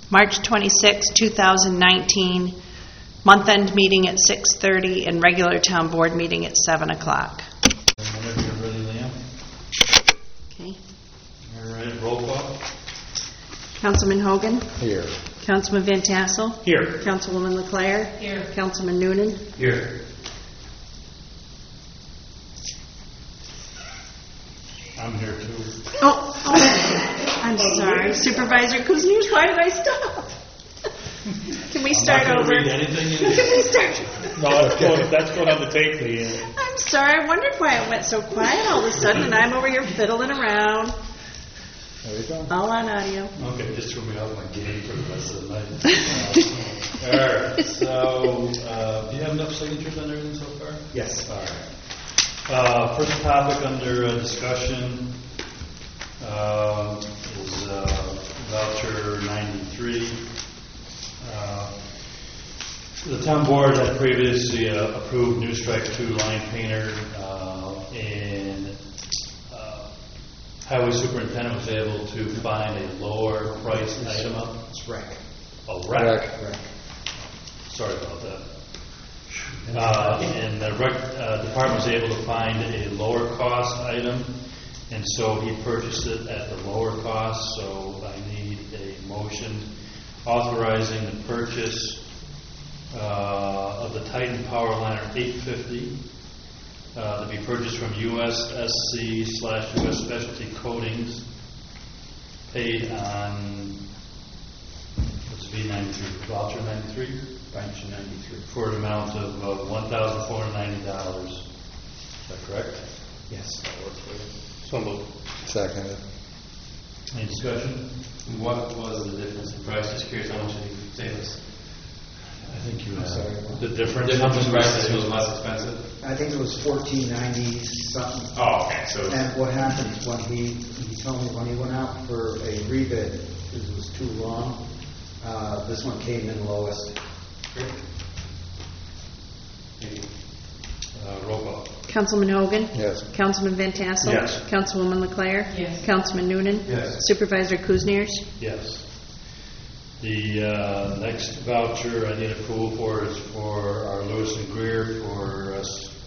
March 26, 2019, month-end meeting at 6:30 and regular town board meeting at 7 o'clock. Whenever you're ready, Liam. Okay. All right, roll call. Councilman Hogan? Here. Councilman Van Tassel? Here. Councilwoman LeClaire? Here. Councilman Noonan? Here. I'm here too. Oh, I'm sorry. Supervisor Kuzniewicz, why did I stop? Can we start I'm not over? gonna read anything in Can we start? No, that's going on the tape, Leanne. I'm sorry. I wondered why it went so quiet all of a sudden, and I'm over here fiddling around. There you go. All on audio. Okay, just threw me off my game for the rest of the night. All right, so do you have enough signatures on everything so far? Yes. All right. First topic under discussion is voucher 93. The town board had previously approved New Strike 2 line painter, and highway superintendent was able to find a lower priced item up. It's rec. Oh, rack. Rec. Sorry about that. And the rec department was able to find a lower cost item, and so he purchased it at the lower cost. So I need a motion authorizing the purchase of the Titan Powerliner 850 to be purchased from USSC/US Specialty Coatings, paid on what's V93 voucher 93. Voucher 93. For an amount of $1,490. Is that correct? Yes, that works for you. So moved. Second. Any discussion? What was the difference in price? Just curious how much did you save us? I think you I'm sorry, have what? the difference. Difference in price was less expensive? I think it was $14.90 something. Oh, okay. So And what happened when he told me when he went out for a rebid, because it was too long, this one came in lowest. great. Thank you. Roll call. Councilman Hogan? Yes. Councilman Van Tassel? Yes. Councilwoman LeClaire? Yes. Councilman Noonan? Yes. Supervisor Kuzniewicz? Yes. The next voucher I need approval for is for our Lewis and Greer for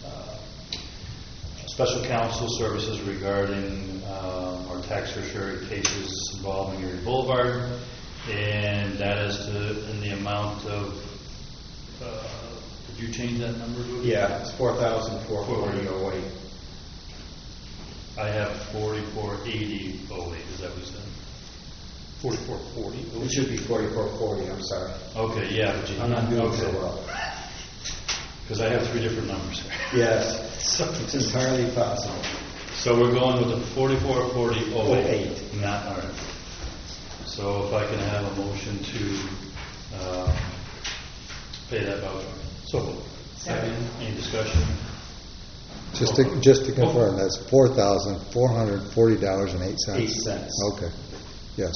special counsel services regarding our tax certiorari cases involving Erie Boulevard, and that is in the amount of. Did you change that number? Rudy? Yeah, it's $4,440.08. I have 4480.08. Is that what you said? 4440. It should be $44.40. I'm sorry. Okay, yeah, but you. I'm not doing so okay. well. Because I have three different numbers here. Yes, it's entirely possible. So we're going with the 4440.08. 08. Not all right. So if I can have a motion to pay that voucher. So moved. Second. Any discussion? Just to confirm, that's $4,440.08. 8 cents. Okay. Yes.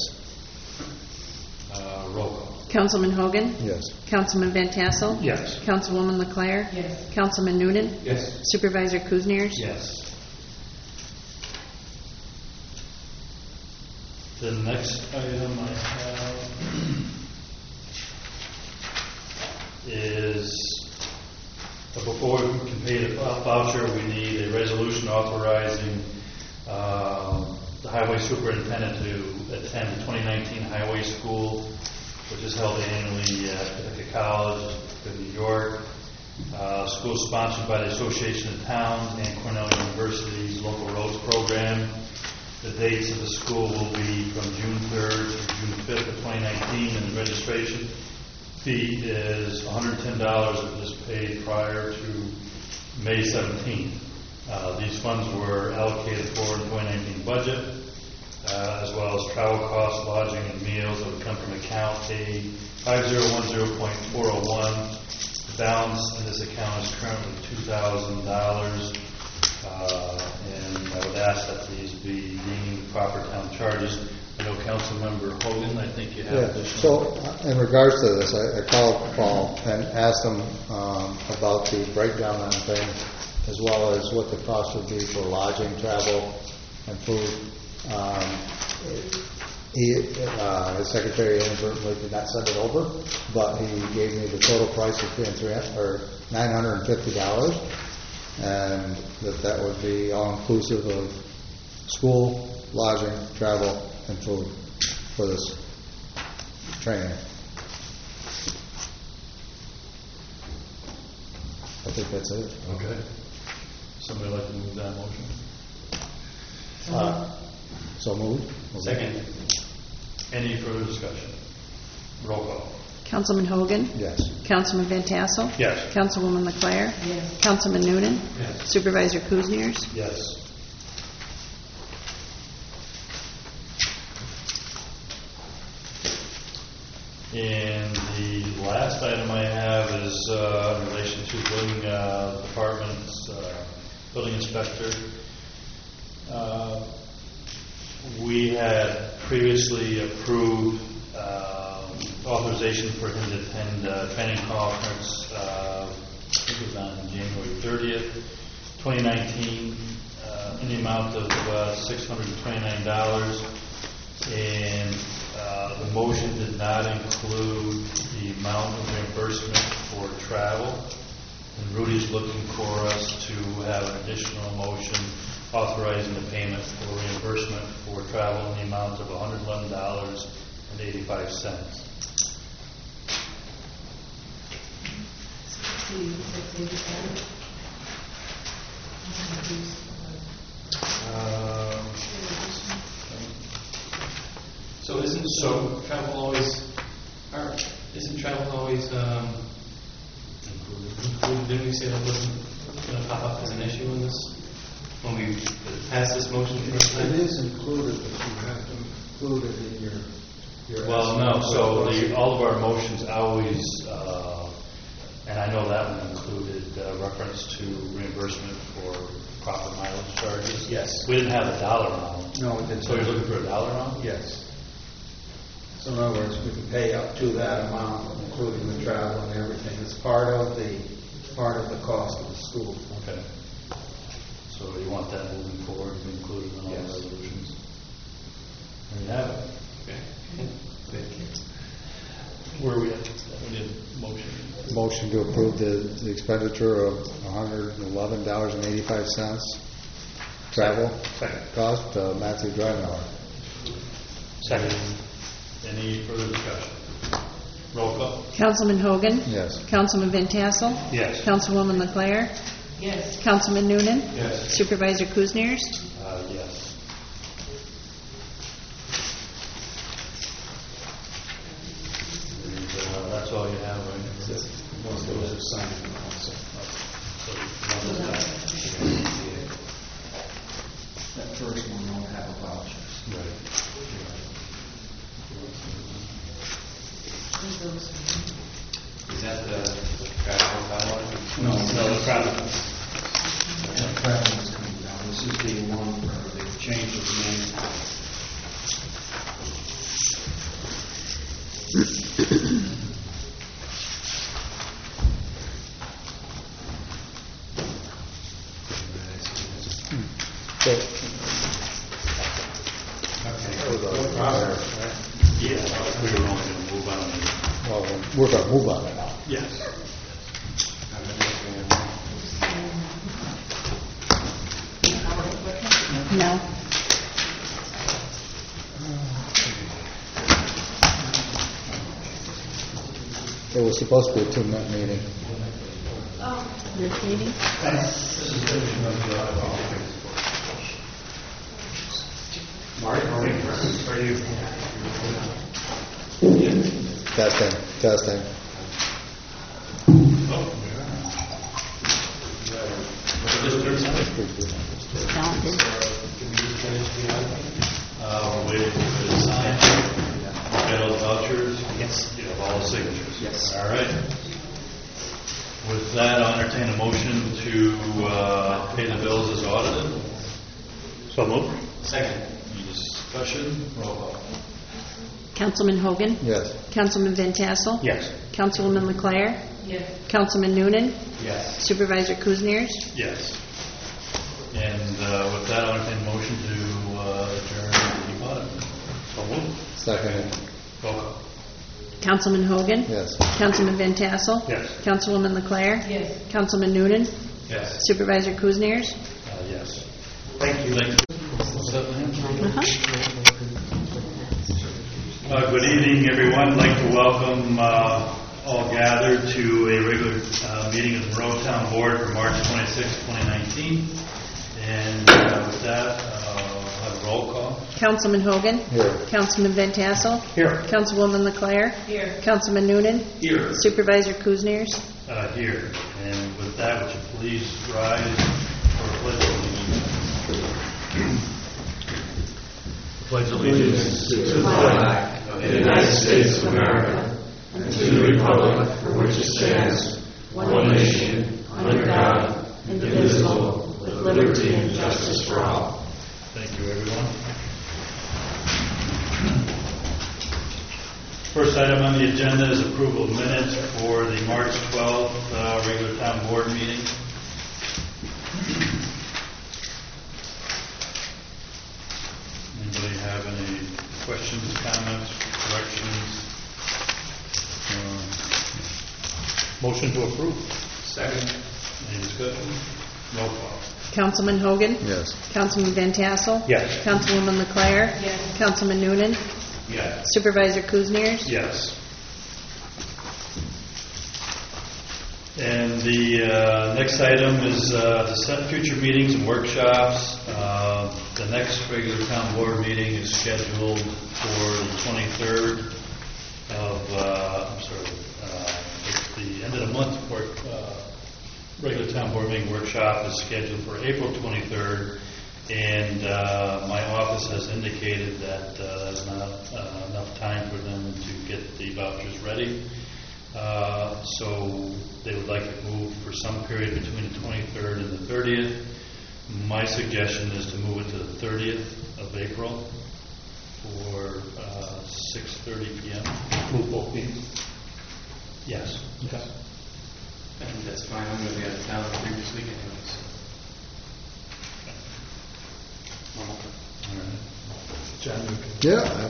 Roll call. Councilman Hogan? Yes. Councilman Van Tassel? Yes. Councilwoman LeClaire? Yes. Councilman Noonan? Yes. Supervisor Kuzniewicz? Yes. The next item I have is, before we can pay the voucher, we need a resolution authorizing the highway superintendent to attend the 2019 highway school, which is held annually at Ithaca College in New York. School sponsored by the Association of Towns and Cornell University's Local Roads Program. The dates of the school will be from June 3rd to June 5th of 2019, and the registration fee is $110 if it is paid prior to May 17th. These funds were allocated for the 2019 budget, as well as travel costs, lodging, and meals that would come from account A5010.401. The balance in this account is currently $2,000, and I would ask that these be deemed proper town charges. I know Councilmember Hogan, I think you have Yeah. additional. So in regards to this, I called Paul and asked him about the breakdown on things, as well as what the cost would be for lodging, travel, and food. His secretary inadvertently did not send it over, but he gave me the total price of $950, and that would be all inclusive of school, lodging, travel, and food for this training. I think that's it. Okay. Somebody like to move that motion? So moved. Second. Any further discussion? Roll call. Councilman Hogan? Yes. Councilman Van Tassel? Yes. Councilwoman LeClaire? Yes. Councilman Noonan? Yes. Supervisor Kuzniers? Yes. And the last item I have is in relation to building department's building inspector. We had previously approved authorization for him to attend a training conference, I think it was on January 30th, 2019, in the amount of $629. And the motion did not include the amount of reimbursement for travel. And Rudy's looking for us to have an additional motion authorizing the payment for reimbursement for travel in the amount of $111.85. So isn't travel always included? Didn't we say that wasn't going to pop up as an issue in this when we passed this motion the first time? It is included, but you have to include it in your Well, no, so all of our motions always, and I know that one included reference to reimbursement for proper mileage charges. Yes. We didn't have a dollar amount. No, it didn't. So you're looking for a dollar amount? Yes. So in other words, we can pay up to that amount, including the travel and everything. It's part of the cost of the school. Okay. So you want that moving forward to be included in all Yes. resolutions? And you have it. Okay. Thank you. Where are we at? We did motion. Motion to approve the expenditure of $111.85 travel Second. cost, Matthew Drivenauer. Second. Any further discussion? Roll call. Councilman Hogan? Yes. Councilman Van Tassel? Yes. Councilwoman LeClaire? Yes. Councilman Noonan? Yes. Supervisor Kuzniers? Yes. And, that's all you have, right? Most of those are signed also. That first one won't have a voucher. Right. Is that the travel bylaw? No, the travel. That travel is coming down. This is the one where they changed the name. Yeah, we were only going to move on. Well, we're going to move on it now. Yes. No. It was supposed to be a 2-minute meeting. This meeting? Are you? Testing. Talented. We're waiting for the sign. Got all the vouchers? Yes. You have all the signatures? Yes. All right. With that, I'll entertain a motion to pay the bills as audited. So moved. Second. Any discussion? Roll call. Councilman Hogan? Yes. Councilman Van Tassel? Yes. Councilwoman LeClaire? Yes. Councilman Noonan? Yes. Supervisor Kuzniers? Yes. And with that, I'll entertain a motion to adjourn the audit. So moved. Second. Roll call. Councilman Hogan? Yes. Councilman Van Tassel? Yes. Councilwoman LeClaire? Yes. Councilman Noonan? Yes. Supervisor Kuzniers? Yes. Thank you. Good evening, everyone. I'd like to welcome all gathered to a regular meeting of the Monroe Town Board for March 26, 2019. And with that, I'll have a roll call. Councilman Hogan? Here. Councilman Van Tassel? Here. Councilwoman LeClaire? Here. Councilman Noonan? Here. Supervisor Kuzniers? Here. And with that, would you please rise for a pledge of allegiance? Pledge allegiance to the flag of the United States of America and to the republic for which it stands, one nation, under God, indivisible, with liberty and justice for all. Thank you, everyone. First item on the agenda is approval of minutes for the March 12th regular town board meeting. Anybody have any questions, comments, corrections? Motion to approve. Second. Any discussion? Roll call. Councilman Hogan? Yes. Councilman Van Tassel? Yes. Councilwoman LeClaire? Yes. Councilman Noonan? Yes. Supervisor Kuzniers? Yes. And the next item is to set future meetings and workshops. The next regular town board meeting is scheduled for the 23rd of, it's the end of the month. Regular town board meeting workshop is scheduled for April 23rd. And my office has indicated that there's not enough time for them to get the vouchers ready. So they would like to move for some period between the 23rd and the 30th. My suggestion is to move it to the 30th of April for 6:30 p.m. Move both meetings. Yes. Okay. I think that's fine. I'm going to be out of town the previous week anyways. All right. John, you can- Yeah.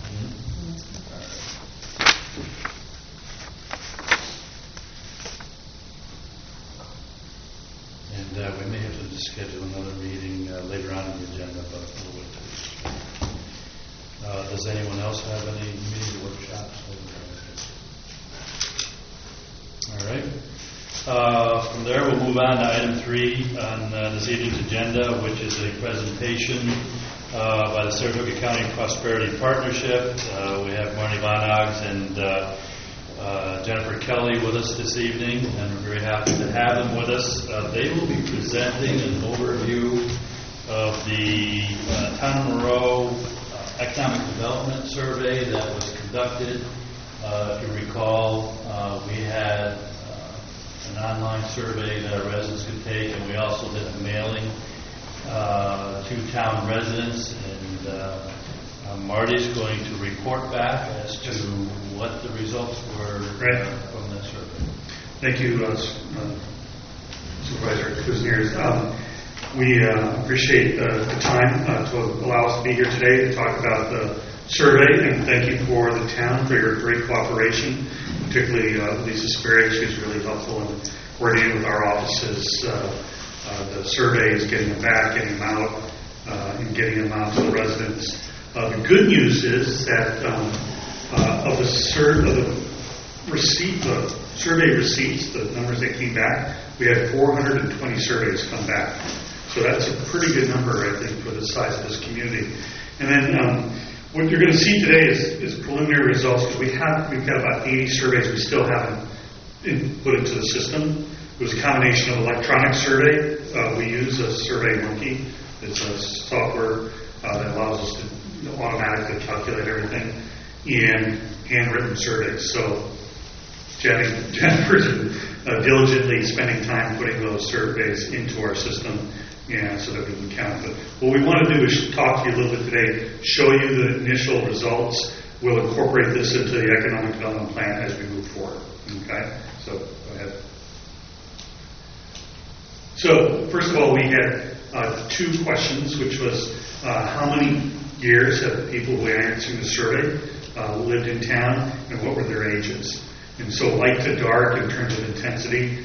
And we may have to schedule another meeting later on in the agenda, but we'll wait till. Does anyone else have any meeting or workshops? All right. From there, we'll move on to item 3 on this evening's agenda, which is a presentation by the Saratoga County Prosperity Partnership. We have Marnie Bonogs and Jennifer Kelly with us this evening, and we're very happy to have them with us. They will be presenting an overview of the Town of Monroe Economic Development Survey that was conducted. If you recall, we had an online survey that our residents could take, and we also did a mailing to town residents, and Marty's going to report back as to what the results were from that survey. Thank you, Supervisor Kuzniers. We appreciate the time to allow us to be here today to talk about the survey, and thank you for the town for your great cooperation, particularly Lisa Sperry. She was really helpful in coordinating with our offices. The survey is getting them back, getting them out, and getting them out to the residents. The good news is that of the survey receipts, the numbers that came back, we had 420 surveys come back. So that's a pretty good number, I think, for the size of this community. And then what you're going to see today is preliminary results, because we've got about 80 surveys we still haven't put into the system. It was a combination of electronic survey. We use a SurveyMonkey. It's a software that allows us to automatically calculate everything, and handwritten surveys. So Jennifer's diligently spending time putting those surveys into our system, so that we can count. But what we want to do is talk to you a little bit today, show you the initial results. We'll incorporate this into the economic development plan as we move forward. Okay? So go ahead. So first of all, we had 2 questions, which was how many years have the people who answered the survey lived in town, and what were their ages. And so light to dark in terms of intensity,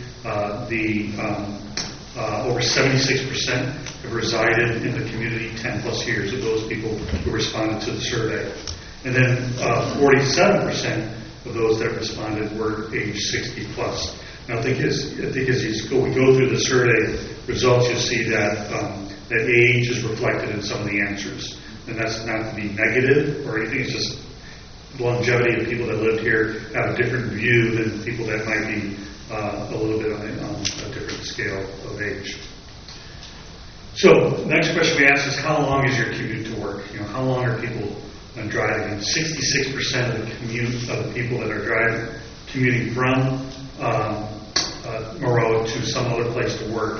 over 76% have resided in the community 10 plus years of those people who responded to the survey. And then 47% of those that responded were age 60 plus. Now I think as we go through the survey results, you'll see that that age is reflected in some of the answers. And that's not to be negative or anything, it's just longevity of people that lived here have a different view than people that might be a little bit on a different scale of age. So, next question we ask is, how long is your commute to work? You know, how long are people driving? And 66% of the people that are commuting from Moreau to some other place to work,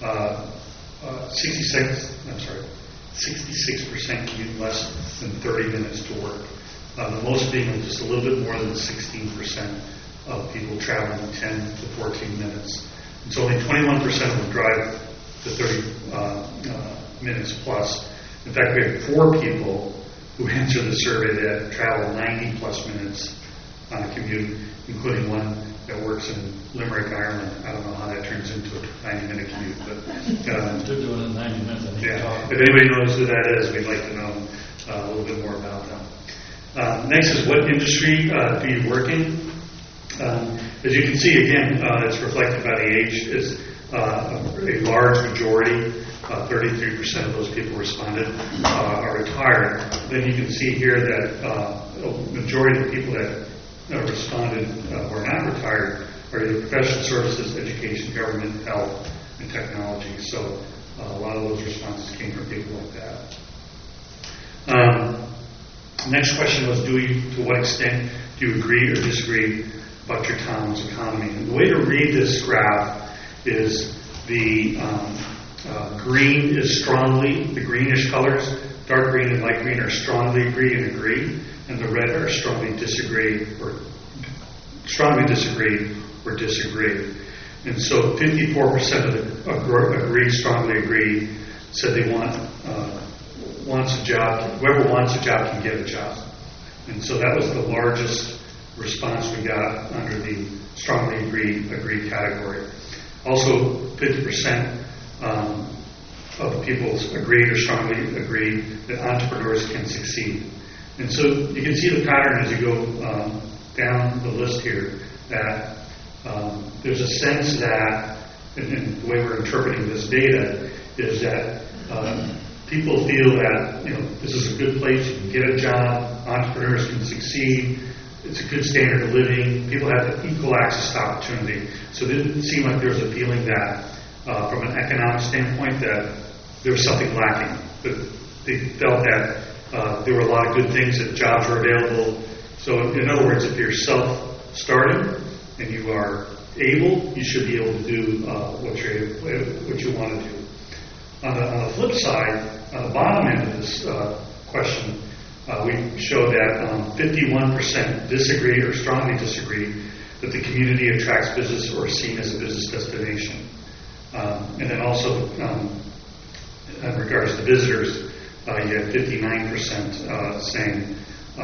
66% commute less than 30 minutes to work. The most being just a little bit more than 16% of people traveling 10 to 14 minutes. And so only 21% of them drive to 30 minutes plus. In fact, we had 4 people who answered the survey that travel 90 plus minutes on a commute, including one that works in Limerick, Ireland. I don't know how that turns into a 90-minute commute, but they're doing it in 90 minutes. Yeah. If anybody knows who that is, we'd like to know a little bit more about them. Next is, what industry do you work in? As you can see, again, it's reflected by the age. Is a large majority, 33% of those people responded, are retired. Then you can see here that a majority of the people that responded who are not retired are either professional services, education, government, health, and technology. So a lot of those responses came from people like that. Next question was, to what extent do you agree or disagree about your town's economy? And the way to read this graph is the green is the greenish colors, dark green and light green are strongly agree and agree, and the red are strongly disagree or disagree. And so 54% of strongly agree, said they wants a job. Whoever wants a job can get a job. And so that was the largest response we got under the strongly agree category. Also, 50% of the people agreed or strongly agreed that entrepreneurs can succeed. And so you can see the pattern as you go down the list here, that there's a sense that, and the way we're interpreting this data, is that people feel that this is a good place, you can get a job, entrepreneurs can succeed, it's a good standard of living, people have equal access to opportunity. So it didn't seem like there was a feeling that, from an economic standpoint, that there was something lacking. But they felt that there were a lot of good things, that jobs were available. So in other words, if you're self-starting and you are able, you should be able to do what you want to do. On the flip side, on the bottom end of this question, we show that 51% disagree or strongly disagree that the community attracts business or is seen as a business destination. And then also, in regards to visitors, you had 59% saying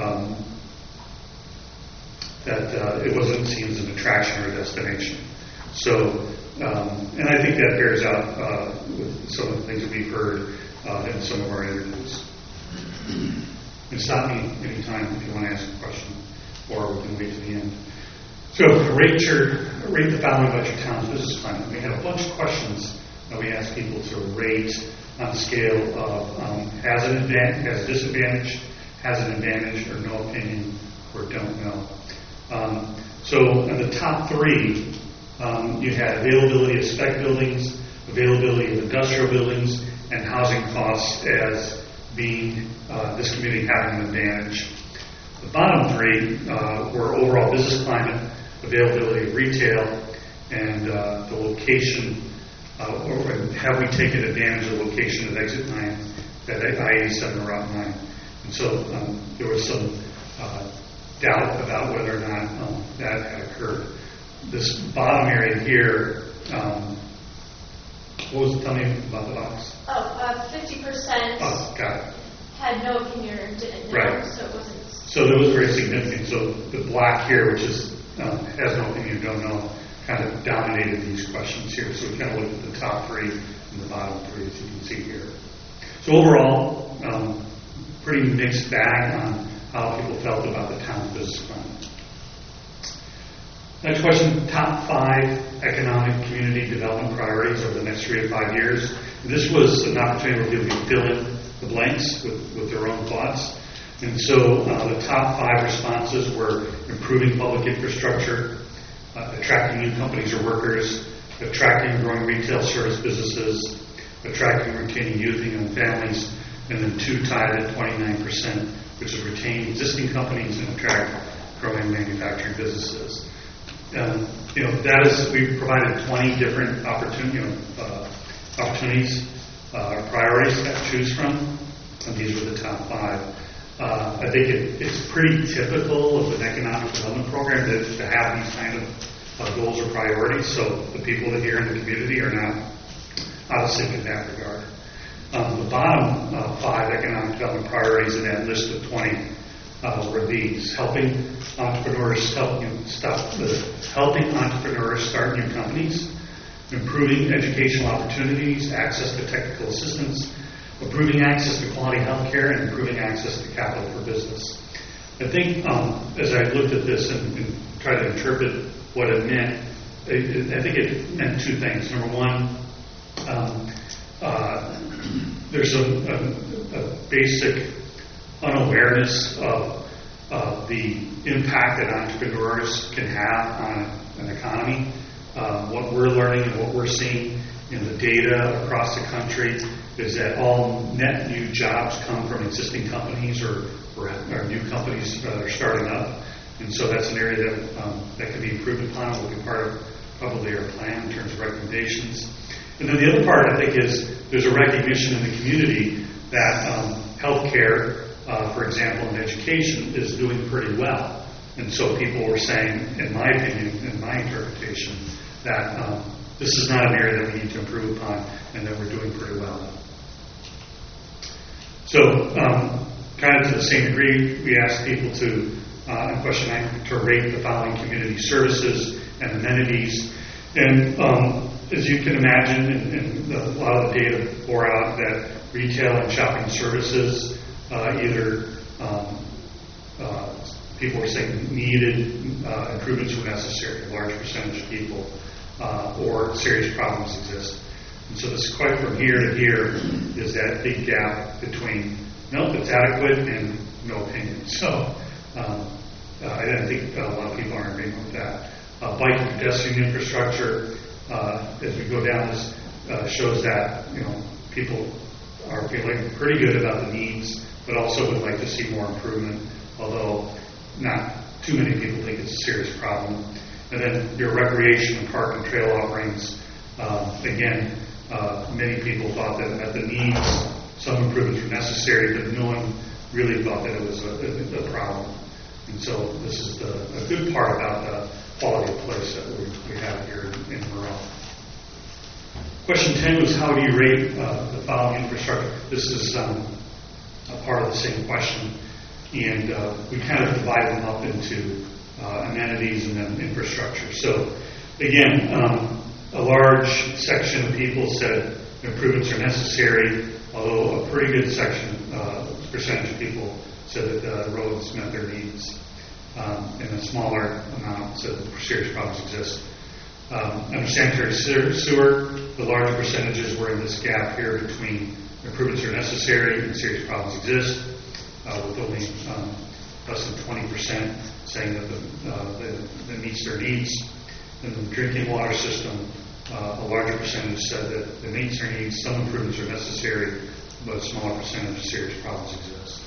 that it wasn't seen as an attraction or a destination. So, and I think that bears out with some of the things that we've heard in some of our interviews. And stop me anytime if you want to ask a question, or we can wait to the end. So, rate the following about your town's business climate. We had a bunch of questions that we asked people to rate on a scale of has an advantage, has a disadvantage, has an advantage, or no opinion, or don't know. So, in the top 3, you had availability of spec buildings, availability of industrial buildings, and housing costs as being this community having an advantage. The bottom 3 were overall business climate, availability of retail, and the location, or have we taken advantage of the location of exit 9, that I-87 or Route 9. And so there was some doubt about whether or not that had occurred. This bottom area here, tell me about the box. 50%. Oh, got it. had no opinion or didn't know, Right. so it wasn't. So that was very significant. So the black here, which is has no opinion, don't know, kind of dominated these questions here. So we kind of looked at the top three and the bottom three, as you can see here. So overall, pretty mixed bag on how people felt about the town's business plan. Next question, top 5 economic community development priorities over the next 3 to 5 years. This was an opportunity where people could fill in the blanks with their own thoughts. And so the top 5 responses were improving public infrastructure, attracting new companies or workers, attracting and growing retail service businesses, attracting and retaining youth and young families, and then 2 tied at 29%, which is retain existing companies and attract growing manufacturing businesses. That is, we've provided 20 different opportunities, priorities to choose from, and these were the top 5. I think it's pretty typical of an economic development program to have these kind of goals or priorities, so the people that here in the community are not out of sync in that regard. The bottom 5 economic development priorities in that list of 20 were these: helping entrepreneurs start new companies, improving educational opportunities, access to technical assistance, improving access to quality health care, and improving access to capital for business. I think as I looked at this and tried to interpret what it meant, I think it meant 2 things. Number one, there's a basic unawareness of the impact that entrepreneurs can have on an economy. What we're learning and what we're seeing in the data across the country is that all net new jobs come from existing companies or new companies that are starting up. And so that's an area that can be improved upon. It will be part of probably our plan in terms of recommendations. And then the other part, I think, is there's a recognition in the community that healthcare, for example, and education is doing pretty well. And so people were saying, in my opinion, in my interpretation, that this is not an area that we need to improve upon and that we're doing pretty well in. So, kind of to the same degree, we asked people to, in question 9, to rate the following community services and amenities. And as you can imagine, and a lot of the data bore out that retail and shopping services either people were saying needed improvements were necessary, a large percentage of people, or serious problems exist. And so this quite from here to here is that big gap between no, it's adequate and no opinion. So I think a lot of people are in agreement with that. Bike and pedestrian infrastructure, as we go down this, shows that people are feeling pretty good about the needs, but also would like to see more improvement, although not too many people think it's a serious problem. And then your recreation and park and trail offerings, again, many people thought that at the needs, some improvements were necessary, but no one really thought that it was a problem. And so this is a good part about the quality of place that we have here in Morel. Question 10 was, how do you rate the following infrastructure? This is a part of the same question. And we kind of divided them up into amenities and then infrastructure. So again, a large section of people said improvements are necessary, although a pretty good percentage of people said that the roads met their needs. And a smaller amount said that serious problems exist. Under sanitary sewer, the larger percentages were in this gap here between improvements are necessary and serious problems exist, with only less than 20% saying that that meets their needs. In the drinking water system, a larger percentage said that it meets their needs, some improvements are necessary, but a smaller percentage of serious problems exist.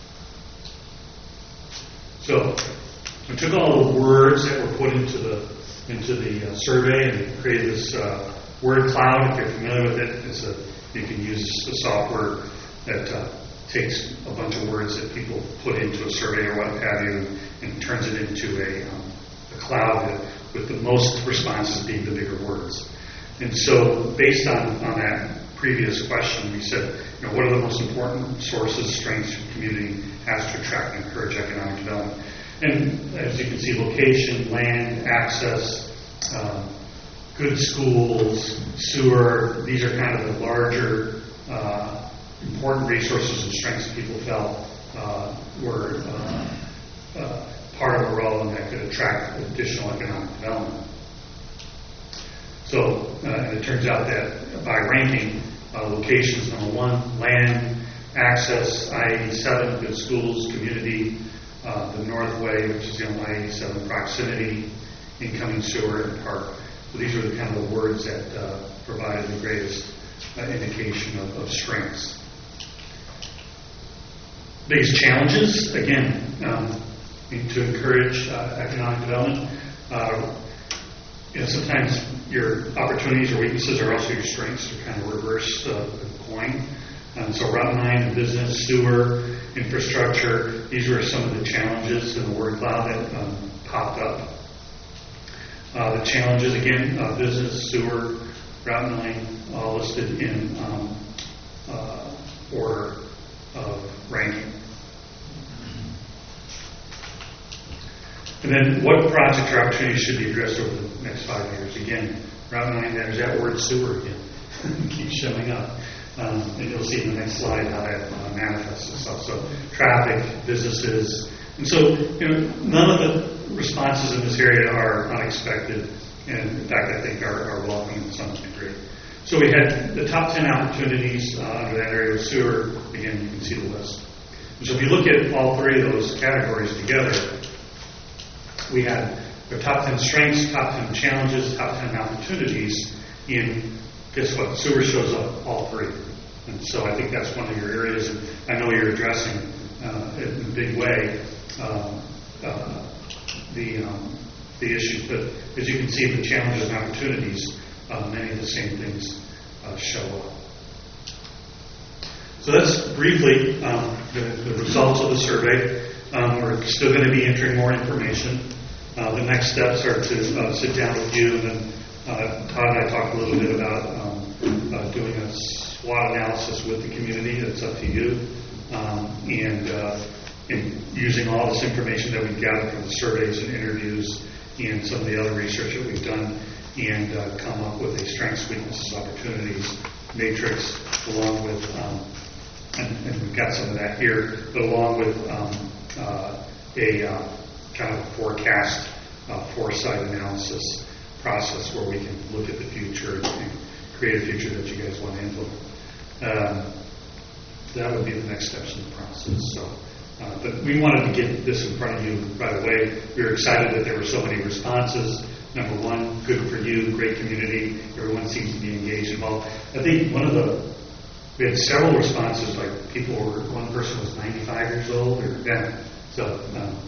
So we took all the words that were put into the survey and created this word cloud. If you're familiar with it, you can use the software that takes a bunch of words that people put into a survey or what have you and turns it into a cloud with the most responses being the bigger words. And so based on that previous question, we said, what are the most important sources, strengths your community has to attract and encourage economic development? And as you can see, location, land, access, good schools, sewer, these are kind of the larger important resources and strengths that people felt were part of a role and that could attract additional economic development. So, and it turns out that by ranking, locations, number one, land, access, I-87, good schools, community, the Northway, which is on I-87, proximity, incoming sewer, and park. So these are the kind of the words that provided the greatest indication of strengths. Biggest challenges, again, to encourage economic development. Sometimes your opportunities or weaknesses are also your strengths, to kind of reverse the coin. So Route 9, business, sewer, infrastructure, these were some of the challenges in the word cloud that popped up. The challenges, again, business, sewer, Route 9, all listed in order of ranking. And then what projects or opportunities should be addressed over the next 5 years? Again, Route 9, there's that word sewer again. It keeps showing up. And you'll see in the next slide how that manifests itself. So traffic, businesses. And so, none of the responses in this area are unexpected. And in fact, I think are welcome in some degree. So we had the top 10 opportunities under that area of sewer. Again, you can see the list. And so if you look at all three of those categories together, we had the top 10 strengths, top 10 challenges, top 10 opportunities in, guess what, sewer shows up all three. And so I think that's one of your areas, and I know you're addressing in a big way the issues. But as you can see, the challenges and opportunities, many of the same things show up. So that's briefly the results of the survey. We're still going to be entering more information. The next steps are to sit down with you, and then Todd and I talked a little bit about doing a SWOT analysis with the community. That's up to you. And using all this information that we've gathered from the surveys and interviews and some of the other research that we've done, and come up with a strengths, weaknesses, opportunities matrix, along with, and we've got some of that here, but along with a kind of forecast, foresight analysis process where we can look at the future and create a future that you guys want to implement. That would be the next steps in the process. So, but we wanted to get this in front of you right away. We were excited that there were so many responses. Number one, good for you, great community. Everyone seems to be engaged, involved. I think we had several responses, like one person was 95 years old, or then. So,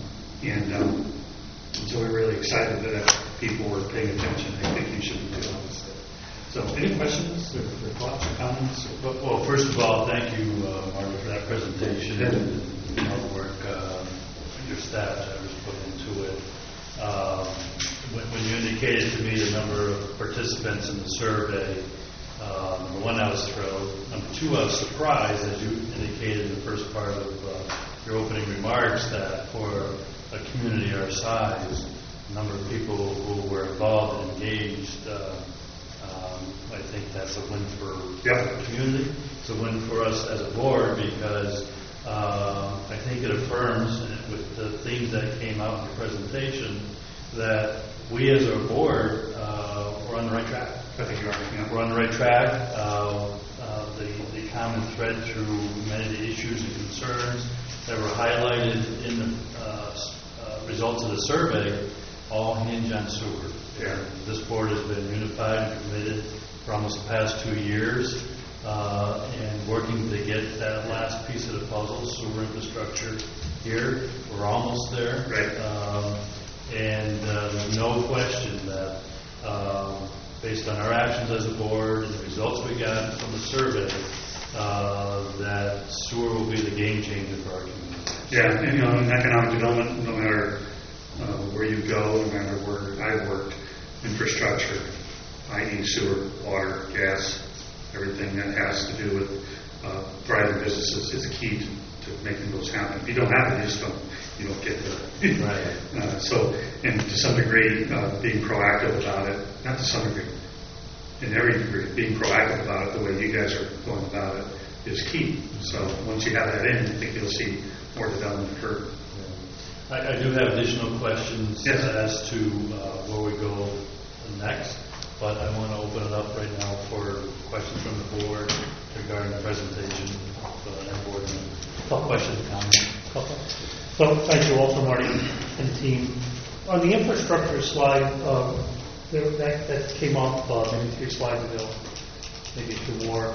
so we're really excited that people were paying attention. I think you should be doing this. So, any questions or thoughts or comments? Well, first of all, thank you, Margaret, for that presentation and all the work your staff has put into it. When you indicated to me the number of participants in the survey, number one, I was thrilled. Number two, I was surprised, as you indicated in the first part of your opening remarks, that for a community our size, the number of people who were involved and engaged, I think that's a win for the community. It's a win for us as a board, because I think it affirms, with the themes that came out in the presentation, that we as our board, we're on the right track. I think you are. Yeah. We're on the right track. The common thread through many of the issues and concerns that were highlighted in the results of the survey all hinge on sewer. Yeah. This board has been unified and committed for almost the past 2 years, and working to get that last piece of the puzzle, sewer infrastructure here. We're almost there. Right. And there's no question that based on our actions as a board and the results we got from the survey, that sewer will be the game changer for our community. Yeah, and in economic development, no matter where you go, no matter where I've worked, infrastructure, i.e. sewer, water, gas, everything that has to do with thriving businesses is a key to making those happen. If you don't have it, you don't get there. Right. So, and to some degree, being proactive about it, not to some degree, in every degree, being proactive about it, the way you guys are going about it, is key. So once you have that in, I think you'll see more development occur. I do have additional questions Yes. as to where we go next, but I want to open it up right now for questions from the board regarding the presentation of the board. A couple questions, comments. So thank you also, Marty and team. On the infrastructure slide, that came up maybe 3 slides ago, maybe 2 more.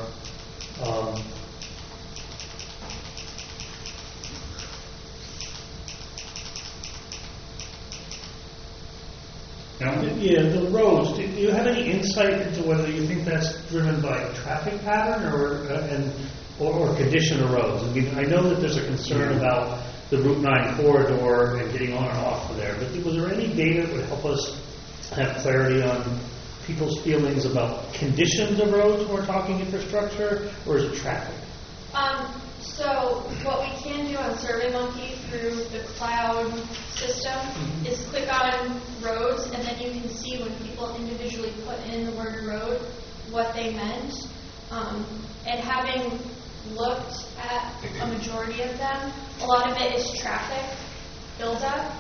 Yeah, the roads. Do you have any insight into whether you think that's driven by traffic pattern or condition of roads? I mean, I know that there's a concern about the Route 9 corridor and getting on and off of there, but was there any data that would help us have clarity on people's feelings about conditions of roads when we're talking infrastructure, or is it traffic? So what we can do on SurveyMonkey through the cloud system is click on roads, and then you can see when people individually put in the word road, what they meant. And having looked at a majority of them, a lot of it is traffic buildup.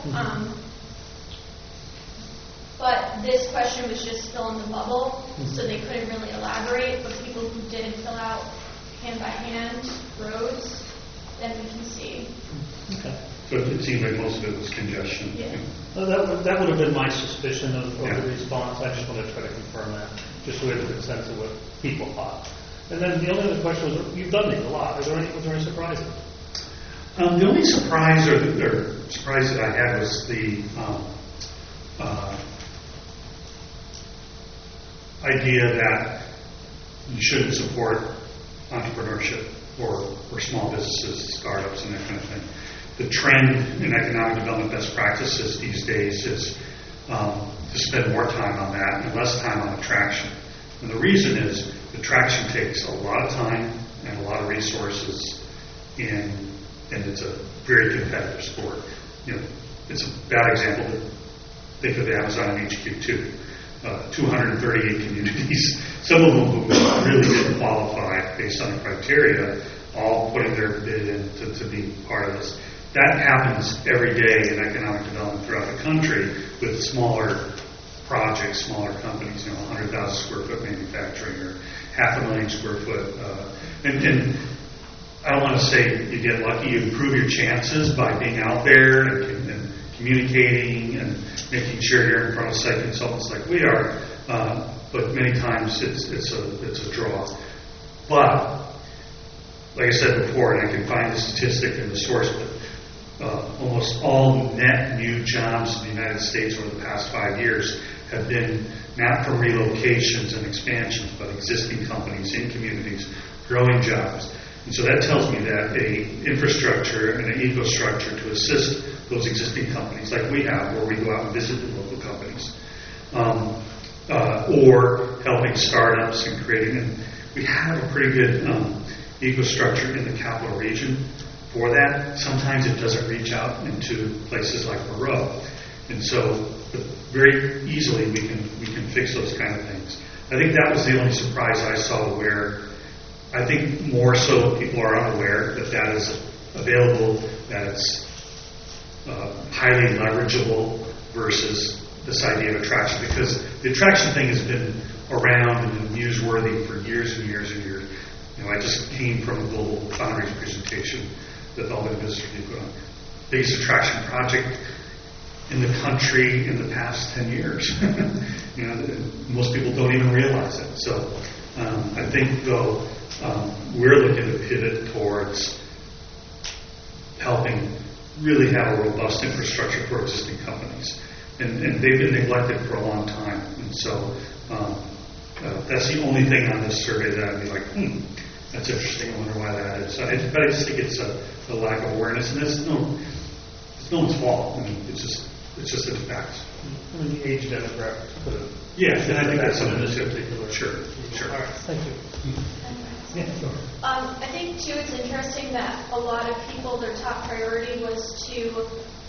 But this question was just fill in the bubble, so they couldn't really elaborate. But people who did fill out hand by hand roads, then we can see. Okay. So it seems like most of it was congestion. Yeah. Well, that would have been my suspicion of the response. I just want to try to confirm that, just so we have a good sense of what people thought. And then the only other question was, you've done these a lot. Was there any surprises? The only surprise or surprise that I had was the idea that you shouldn't support entrepreneurship or small businesses, startups, and that kind of thing. The trend in economic development best practices these days is to spend more time on that and less time on attraction. And the reason is attraction takes a lot of time and a lot of resources, and it's a very competitive sport. You know, it's a bad example, but think of Amazon and HQ2. 238 communities, some of them who really didn't qualify based on the criteria, all putting their bid in to be part of this. That happens every day in economic development throughout the country with smaller projects, smaller companies, 100,000 square foot manufacturing or 500,000 square foot. And I don't want to say you get lucky, you improve your chances by being out there and communicating and making sure you're in front of site consultants like we are, but many times it's a draw. But like I said before, and I can find the statistic in the source, but almost all net new jobs in the United States over the past 5 years have been not from relocations and expansions, but existing companies in communities growing jobs. And so that tells me that a infrastructure and an ecostructure to assist those existing companies, like we have, where we go out and visit the local companies, or helping startups and creating, and we have a pretty good ecostructure in the capital region for that. Sometimes it doesn't reach out into places like Moreau, and so very easily we can fix those kind of things. I think that was the only surprise I saw, where I think more so people are unaware that is available, that it's highly leverageable versus this idea of attraction, because the attraction thing has been around and been newsworthy for years and years and years. I just came from a Global Foundries presentation that the Albany Business Review put on. Biggest attraction project in the country in the past 10 years. Most people don't even realize it. So I think, though, we're looking to pivot towards helping really have a robust infrastructure for existing companies. And they've been neglected for a long time. And so that's the only thing on this survey that I'd be like, that's interesting. I wonder why that is. But I just think it's a lack of awareness. And it's no one's fault. I mean, it's just It's just a fact. I mean, the age demographics could have. Yeah, and I think that's something in this that's particular. Sure, sure. All right, thank you. Yeah, sure. I think too, it's interesting that a lot of people, their top priority was to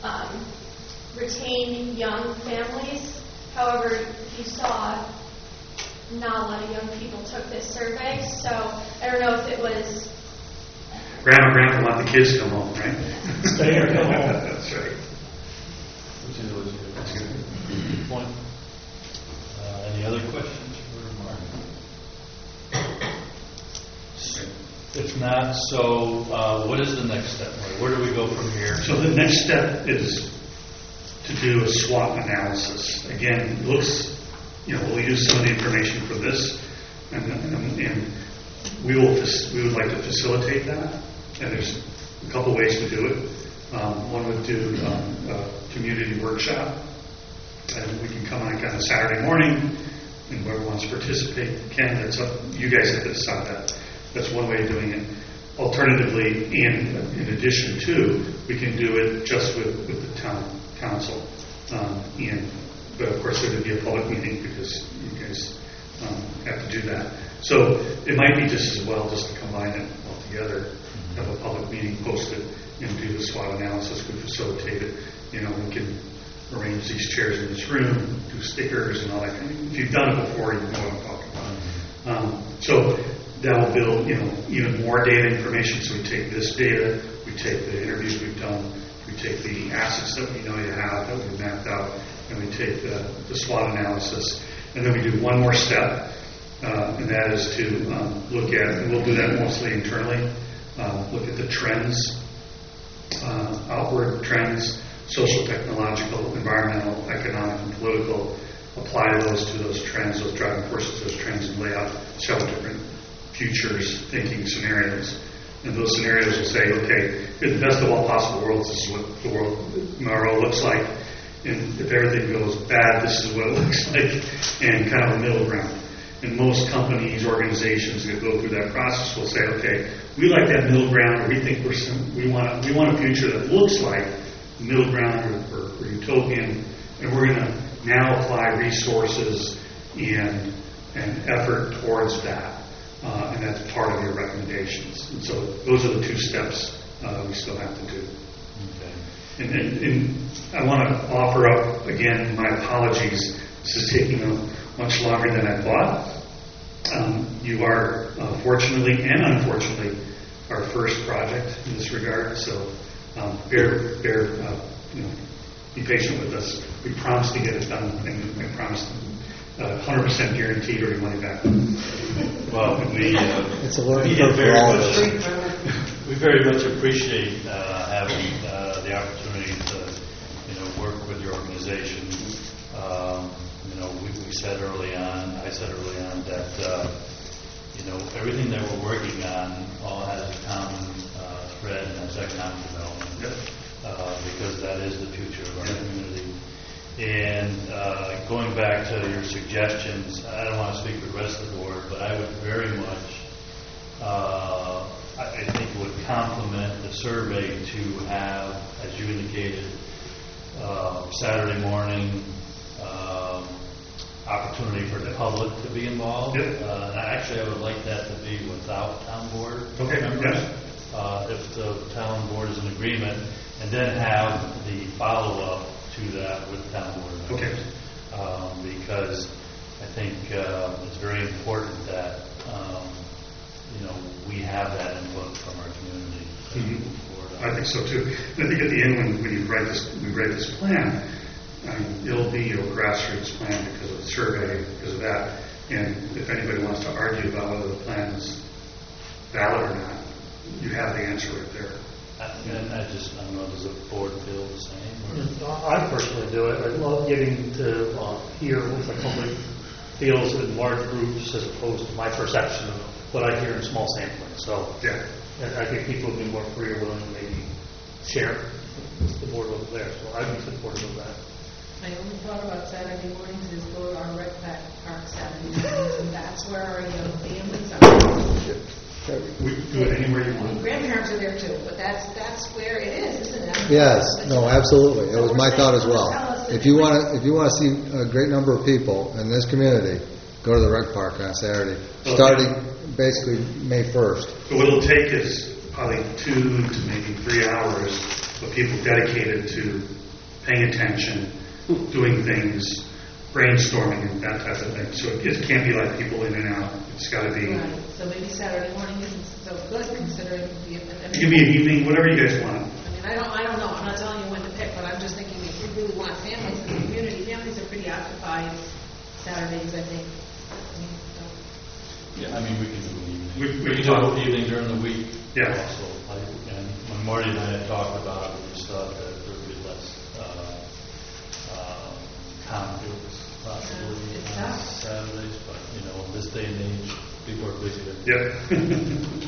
retain young families. However, you saw not a lot of young people took this survey, so I don't know if it was. Grandma want the kids to come home, right? Stay or go home. That's right. That's good. Good point. Any other questions for Mark? If not, so what is the next step? Where do we go from here? So the next step is to do a SWOT analysis. Again, it looks, we'll use some of the information for this, and we would like to facilitate that. And there's a couple ways to do it. One would do a community workshop, and we can come on kind of Saturday morning, and whoever wants to participate can. That's up. You guys have to decide that. That's one way of doing it. Alternatively, in addition to, we can do it just with the town council. But of course, there would be a public meeting because you guys have to do that. So it might be just as well just to combine it all together, have a public meeting, post it, and do the SWOT analysis. We facilitate it. We can arrange these chairs in this room, do stickers and all that. If you've done it before, you know what I'm talking about. So that will build, even more data information. So we take this data, we take the interviews we've done, we take the assets that we know you have that we've mapped out, and we take the SWOT analysis, and then we do one more step, and that is to look at, and we'll do that mostly internally, look at the trends, outward trends, social, technological, environmental, economic, and political, apply those to those trends, those driving forces, those trends, and lay out several different futures thinking scenarios. And those scenarios will say, okay, in the best of all possible worlds, this is what the world tomorrow looks like. And if everything goes bad, this is what it looks like, and kind of a middle ground. And most companies, organizations that go through that process will say, okay, we like that middle ground, or we think we want a future that looks like middle ground or utopian, and we're going to now apply resources and effort towards that. And that's part of your recommendations. And so those are the two steps we still have to do. Okay. And I want to offer up, again, my apologies. This is taking much longer than I thought. You are, fortunately and unfortunately, our first project in this regard. So be patient with us. We promise to get it done, and we promise 100% guaranteed or your money back. Well, it's a learning curve for all of us. We very much appreciate having the opportunity to work with your organization. We said early on, I said early on that everything that we're working on all has a common thread, and that's economic development. Yep. Because that is the future of our community. And going back to your suggestions, I don't want to speak for the rest of the board, but I would very much, I think it would complement the survey to have, as you indicated, Saturday morning opportunity for the public to be involved. Yep. Actually, I would like that to be without town board members. Yes. If the town board is in agreement, and then have the follow-up to that with town board members. Okay. Because I think it's very important that we have that input from our community. Mm-hmm. I think so too. And I think at the end when you write this plan, it'll be a grassroots plan because of the survey, because of that. And if anybody wants to argue about whether the plan is valid or not, you have the answer right there. And I don't know, does the board feel the same? I personally do it. I love getting to hear what the public feels in large groups as opposed to my perception of what I hear in small sampling. So Yeah. I think people would be more free or willing to maybe share the board over there. So I'd be supportive of that. My only thought about Saturday mornings is go to our rec park Saturday mornings, and that's where our young families are. We can do it anywhere you want. Grandparents are there too, but that's where it is, isn't it? Yes, no, absolutely. It was my thought as well. Tell us if you want to see a great number of people in this community, go to the rec park on Saturday, starting basically May 1st. So what it'll take is probably 2 to maybe 3 hours of people dedicated to paying attention, doing things, brainstorming, and that type of thing. So it can't be like people in and out. It's got to be. Right, so maybe Saturday morning isn't so good considering the. It can be an evening, whatever you guys want. I mean, I don't know, I'm not telling you when to pick, but I'm just thinking if we really want families in the community, families are pretty occupied Saturdays, I think. Yeah, I mean, we can do an evening. We can can do talk- an evening during the week. Yeah. Also, and when Marty and I had talked about it, we just thought that there would be less conflicts possibly It's on tough. Saturdays, but in this day and age, people are busy. Yep.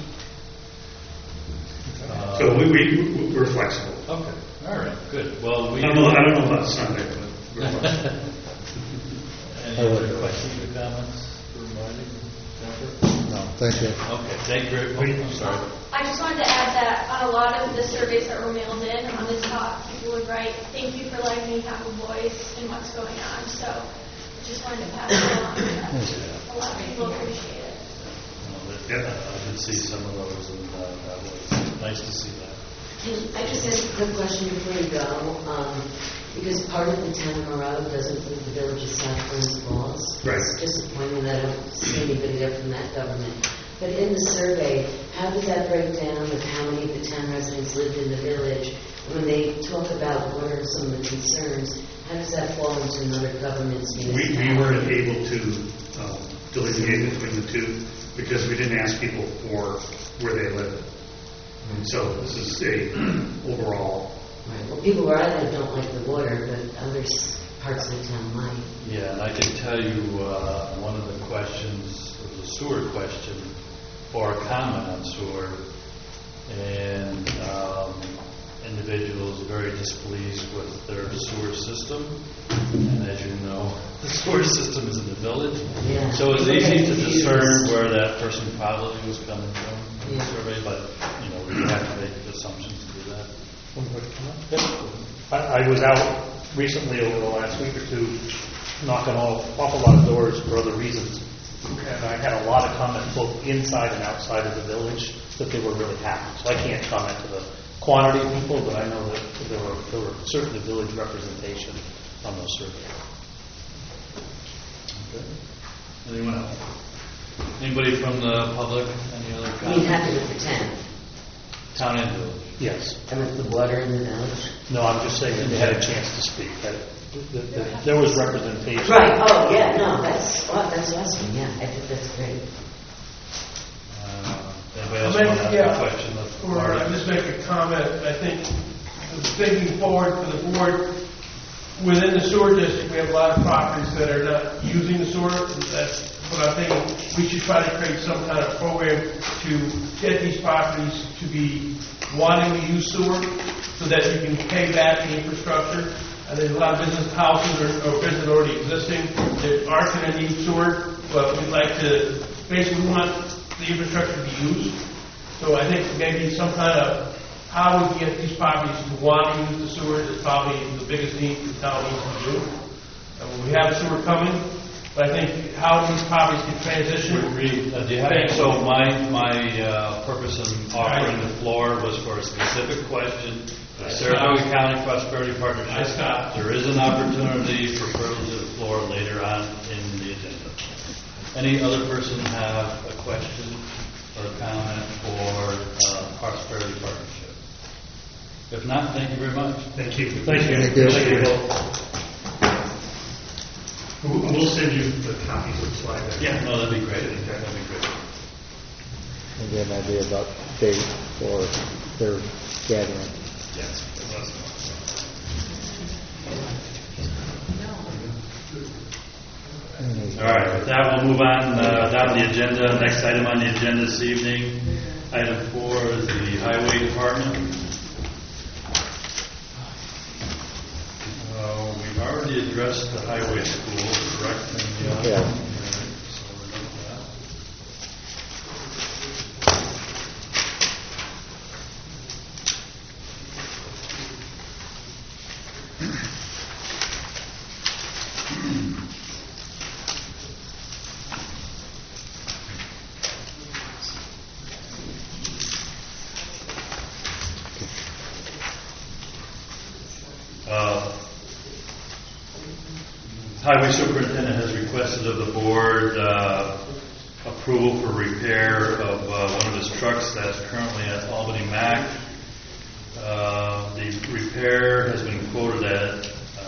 So we're flexible. Okay, all right, good. Well, I don't know about Sunday, but we're flexible. Any other questions or comments for Marty? Jennifer? No, thank you. Okay, thank you very much. I'm sorry. I just wanted to add that on a lot of the surveys that were mailed in, on the top, people would write, "Thank you for letting me have a voice in what's going on." So just wanted to pass it along. A lot of people appreciate it. Yep. I did see some of those, and that was nice to see that. I just ask a quick question before you go, because part of the town of Monroe does include the village of South Burns Falls. Right. It's disappointing that I don't see anybody there from that government. But in the survey, how does that break down of how many of the town residents lived in the village? When they talk about what are some of the concerns, how does that fall into another government's We municipality? weren't able to delineate between the two because we didn't ask people for where they live. And so this is a overall. Right. Well, people where I live don't like the water, but other parts of the town might. Yeah, and I can tell you one of the questions was a sewer question or a comment on sewer, and individuals very displeased with their sewer system. And as you know, the sewer system is in the village, Yeah. so it's easy to discern where that person probably was coming from in the Yeah. survey. But we have to make assumptions to do that. I was out recently over the last week or two, knocking off a lot of doors for other reasons. And I had a lot of comments both inside and outside of the village that they were really happy. So I can't comment to the quantity of people, but I know that there were certainly village representation on those surveys. Okay. Anyone else? Anybody from the public? Any other I mean, comments? happy with the town. Town and village. Yes. And with the water in the village? No, I'm just saying that they had a chance to speak. That there was representation. Right, oh, yeah, no, that's awesome, yeah, I think that's great. Anybody else want to ask a question? Or just make a comment. I think thinking forward for the board, within the sewer district, we have a lot of properties that are not using the sewer. That's what I'm thinking. We should try to create some kind of program to get these properties to be wanting to use sewer so that you can pay back the infrastructure. And there's a lot of business houses or business already existing that aren't going to need sewer, but we'd like to basically want the infrastructure to be used. So I think maybe some kind of how we can get these properties to want to use the sewer is probably the biggest need the town needs to do. And we have sewer coming, but I think how these properties can transition. Do you have, so my purpose in offering the floor was for a specific question. The Saratoga County Prosperity Partnership. There is an opportunity for privilege of the floor later on in the agenda. Any other person have a question or a comment for Prosperity Partnership? If not, thank you very much. Thank you. Thank you. Thank you. Thank you. We'll send you the copies of the slide deck. Yeah, no, that'd be great. That'd be great. And get an idea about date for their gathering. Yes. All right, with that, we'll move on down the agenda. Next item on the agenda this evening, item 4 is the Highway Department. We've already addressed the highway school, correct? Yeah. So we're done with that. Highway superintendent has requested of the board approval for repair of one of his trucks that's currently at Albany Mac. The repair has been quoted at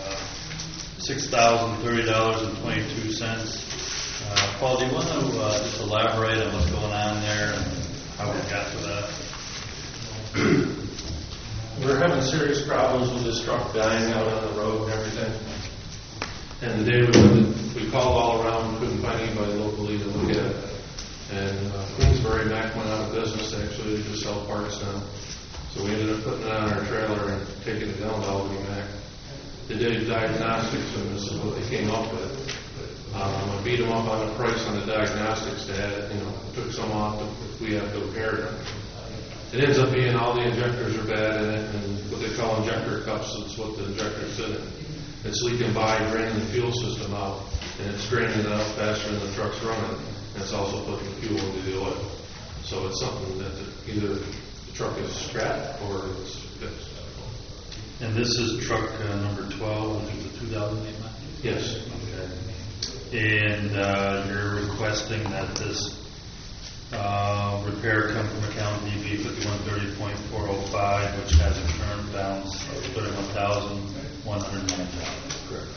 $6,030.22. Paul, do you want to just elaborate on what's going on there and how we got to that? We're having serious problems with this truck dying out on the road and everything. And the day we called all around, couldn't find anybody locally to look at it. And Queensbury Mac went out of business. Actually, they just sell parts now. So we ended up putting it on our trailer and taking it down to Albany Mac. They did diagnostics, and this is what they came up with. I beat them up on the price on the diagnostics to add, took some off if we have to repair them. It ends up being all the injectors are bad in it, and what they call injector cups, it's what the injector's in it. It's leaking by, draining the fuel system out, and it's draining it out faster than the truck's running, and it's also putting fuel into the oil. So it's something that either the truck is scrapped or it's fixed. And this is truck number 12, which is the 2008 Mac? Yes. Okay. And you're requesting that this repair come from account DB 5130.405, which has insurance balance of $31,109. Correct.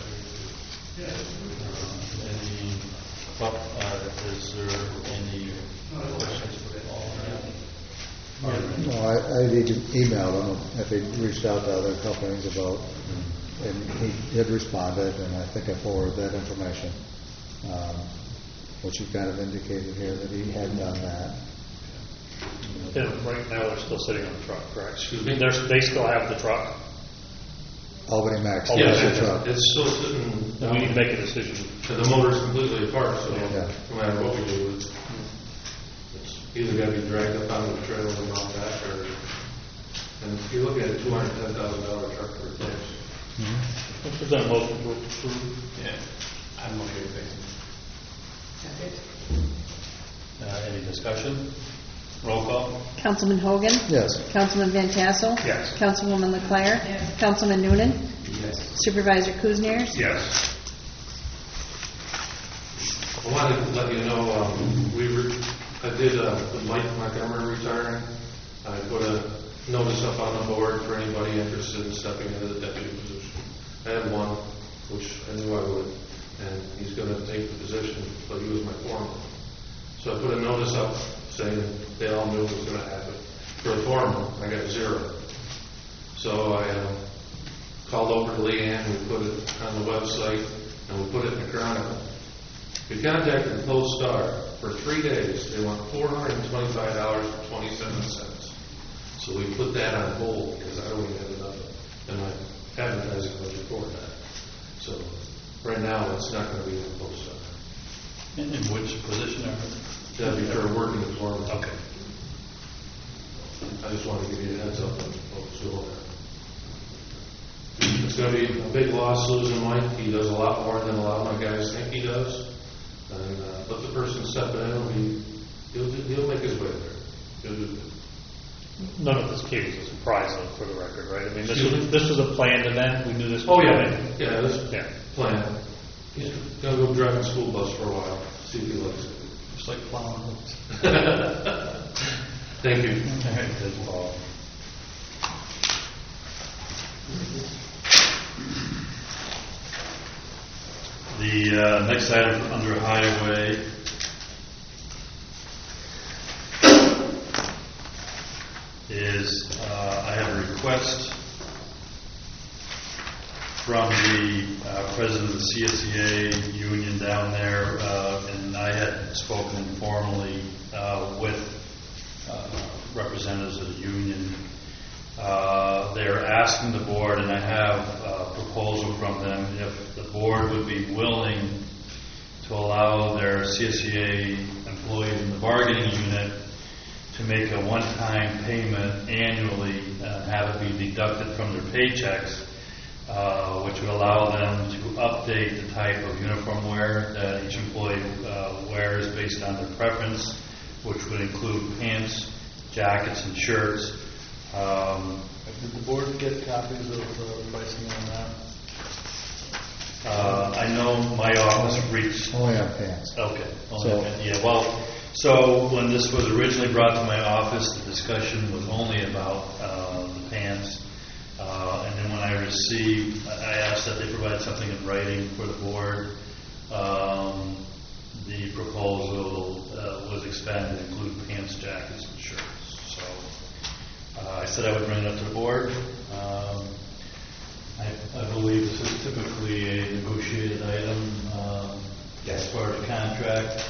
Is there any questions for Paul? No, I need to email them if he reached out to other companies about, and he had responded, and I think I forwarded that information, which he kind of indicated here that he had done that. Yeah, right now they're still sitting on the truck, correct? Excuse me? They still have the truck. Albany Max. Yes, the truck. it's still sitting. We need to make a decision. The motor's completely apart, so Yeah. no matter what we do, it's either got to be dragged up out of the trailer and all that, or, and if you look at it, $210,000 truck for repairs. Let's present a motion to approve. Yeah, I'm okay with it. Any discussion? Roll call. Councilman Hogan? Yes. Councilman Van Tassel? Yes. Councilwoman Leclerc? Yes. Councilman Noonan? Yes. Supervisor Kuzniers? Yes. I wanted to let you know, I did, with Mike Montgomery retiring, I put a notice up on the board for anybody interested in stepping into the deputy position. I had one, which I knew I would, and he's going to take the position, but he was my foreman. So I put a notice up saying they all knew what was going to happen. For the foreman, I got 0. So I called over to Leanne, we put it on the website, and we put it in the Chronicle. We contacted the Post-Star. For 3 days, they want $425.27. So we put that on hold because I don't even have enough in my advertising budget for that. So right now, it's not going to be in the Post-Star. In which position are you? That'd be for working foreman. Okay. I just wanted to give you a heads up on folks who are. It's going to be a big loss losing Mike. He does a lot more than a lot of my guys think he does. And let the person step in, he'll make his way there. He'll do good. None of this came as a surprise, though, for the record, right? I mean, this was a planned event. We knew this was coming. Yeah, this plan. He's going to go drive a school bus for a while, see if he likes it. Just like plowing hooks. Thank you. All right, that's Paul. The next item under highway is I have a request from the president of the CSEA union down there, and I had spoken informally with representatives of the union. They're asking the board, and I have a proposal from them, if the board would be willing to allow their CSEA employees in the bargaining unit to make a one-time payment annually and have it be deducted from their paychecks, which would allow them to update the type of uniform wear that each employee wears based on their preference, which would include pants, jackets, and shirts. Did the board get copies of pricing on that? I know my office reached. Only on pants. Okay. So- Yeah, well, so when this was originally brought to my office, the discussion was only about the pants. And then when I asked that they provide something in writing for the board. The proposal was expanded to include pants, jackets, and shirts. So I said I would bring it up to the board. I believe this is typically a negotiated item as part of the contract.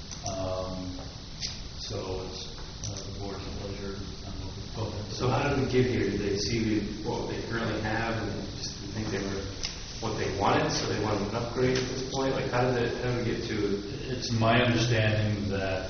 So it's the board's pleasure. So how did we get here? Did they see what they currently have and just think they were what they wanted, so they wanted an upgrade at this point? Like, how did we get to it? It's my understanding that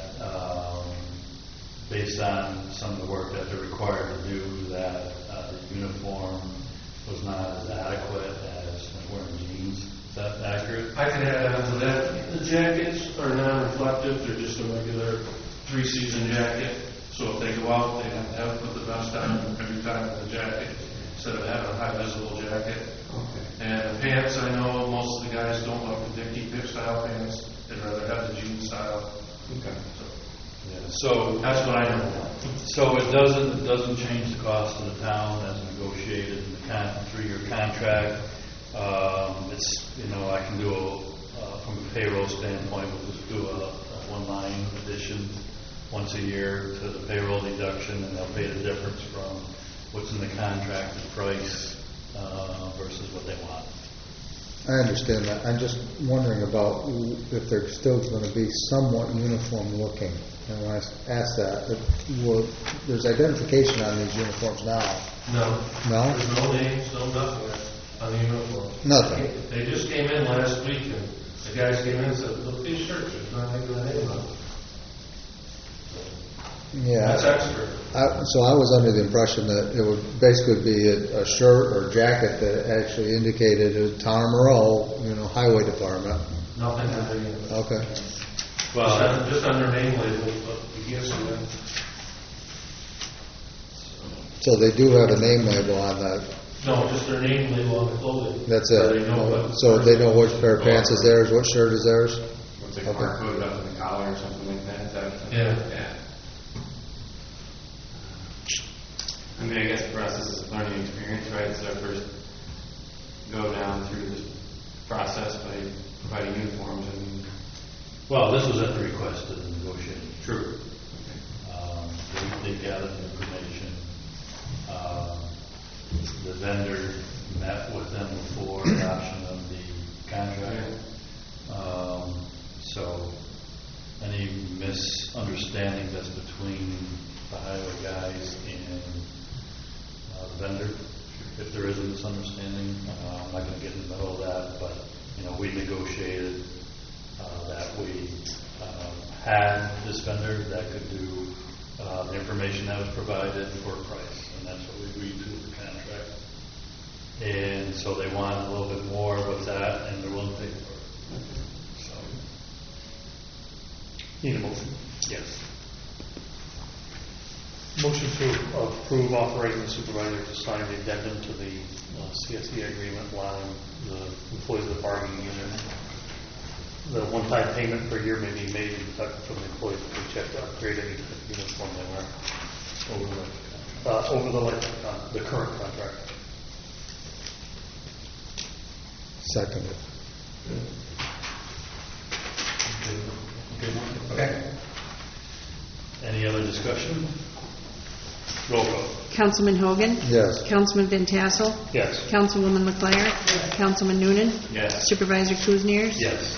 based on some of the work that they're required to do, that the uniform was not as adequate as wearing jeans. Is that accurate? I can add on to that. The jackets are non-reflective. They're just a regular 3-season jacket. So if they go out, they have to put the vest on every time with the jacket instead of having a high visible jacket. Okay. And the pants, I know most of the guys don't like the Dickie Pip style pants. They'd rather have the jean style. Okay. So That's what I know. So it doesn't change the cost to the town as negotiated in the 3-year contract. It's, I can do from a payroll standpoint, we'll just do a one-line addition once a year to the payroll deduction, and they'll pay the difference from what's in the contracted price versus what they want. I understand that. I'm just wondering about if they're still going to be somewhat uniform looking. And when I asked that, there's identification on these uniforms now. No. No? There's no names, no nothing on the uniform. Nothing. They just came in last week, and the guys came in and said, look at these shirts, there's nothing with a name on them. Yeah. That's extra. So I was under the impression that it would basically be a shirt or jacket that actually indicated a Town of Moreau, highway department. Nothing on any of it. Okay. Well, Just on their name label, but you can't see them. So they do have a name label on that. No, just their name label on the clothing. That's So it. they know what- So they know which pair of pants is theirs, what shirt is theirs? What's it, Okay. barcoded up in the collar or something like that? Is that Yeah. I mean, I guess for us, this is a learning experience, right? It's our first go down through this process by providing uniforms and. well, this was at the request of the negotiating troop. They gathered the information. The vendor met with them before adoption of the contract. So any misunderstandings that's between the highway guys and the vendor, if there is a misunderstanding, I'm not going to get in the middle of that, but we negotiated that we had this vendor that could do the information that was provided for a price, and that's what we agreed to with the contract. And so they wanted a little bit more with that, and they're willing to pay for it. So, Need a motion? yes. Motion to approve authorizing the supervisor to sign the addendum to the CSE agreement allowing the employees of the bargaining unit. The one-time payment per year may be made deducted from the employee's paycheck to upgrade any uniform they wear over the life of the current contract. Seconded. Okay. Any other discussion? Roll call. Councilman Hogan? Yes. Councilman Van Tassel? Yes. Councilwoman LeClaire? Councilman Noonan? Yes. Supervisor Kuzniers? Yes.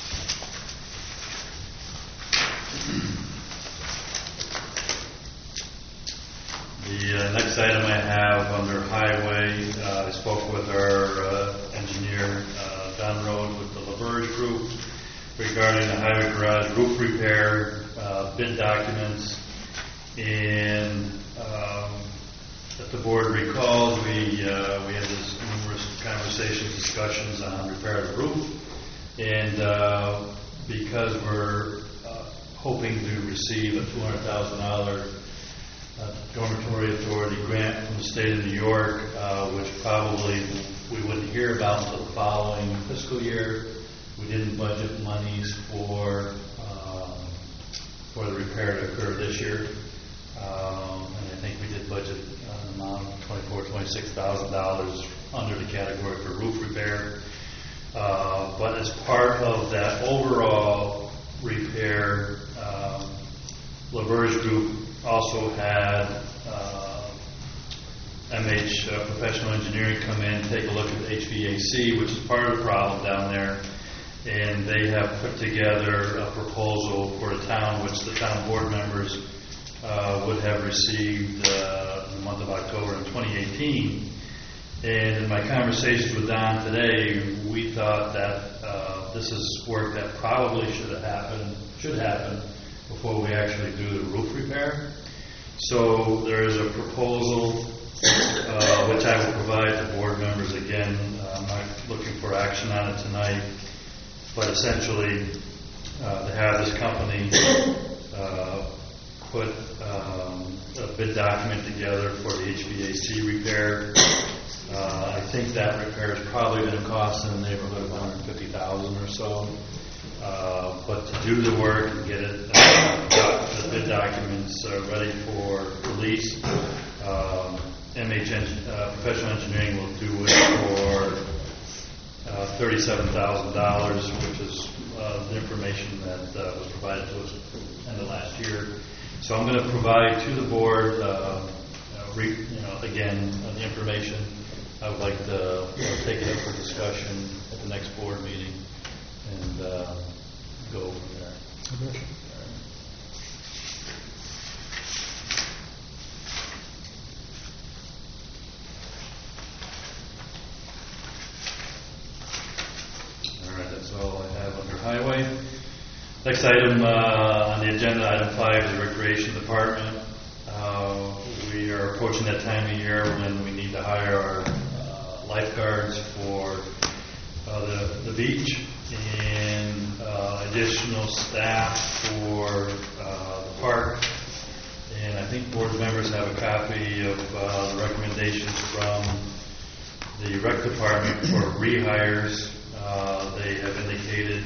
The next item I have under highway, I spoke with our engineer Don Road with the LaBerge Group regarding the highway garage roof repair bid documents. And if the board recalls, we had this numerous conversations, discussions on repair of the roof. And because we're hoping to receive a $200,000 dormitory authority grant from the state of New York, which probably we wouldn't hear about until the following fiscal year. We didn't budget monies for the repair to occur this year. And I think we did budget an amount of $26,000 under the category for roof repair. But as part of that overall repair, LaBerge Group also had MH Professional Engineering come in, take a look at the HVAC, which is part of the problem down there. And they have put together a proposal for the town, which the town board members would have received in the month of October in 2018. And in my conversations with Don today, we thought that this is work that probably should happen before we actually do the roof repair. So there is a proposal which I will provide to board members again. I'm not looking for action on it tonight. But essentially, to have this company put a bid document together for the HVAC repair. I think that repair is probably going to cost in the neighborhood of $150,000 or so. But to do the work and get it, the bid documents ready for release, Professional Engineering will do it for $37,000, which is the information that was provided to us end of last year. So I'm going to provide to the board, again, the information. I would like to take it up for discussion at the next board meeting and go from there. Okay. That's all I have under highway. Next item on the agenda, item 5, is the recreation department. We are approaching that time of year when we need to hire our lifeguards for the beach and additional staff for the park. And I think board members have a copy of the recommendations from the rec department for rehires. They have indicated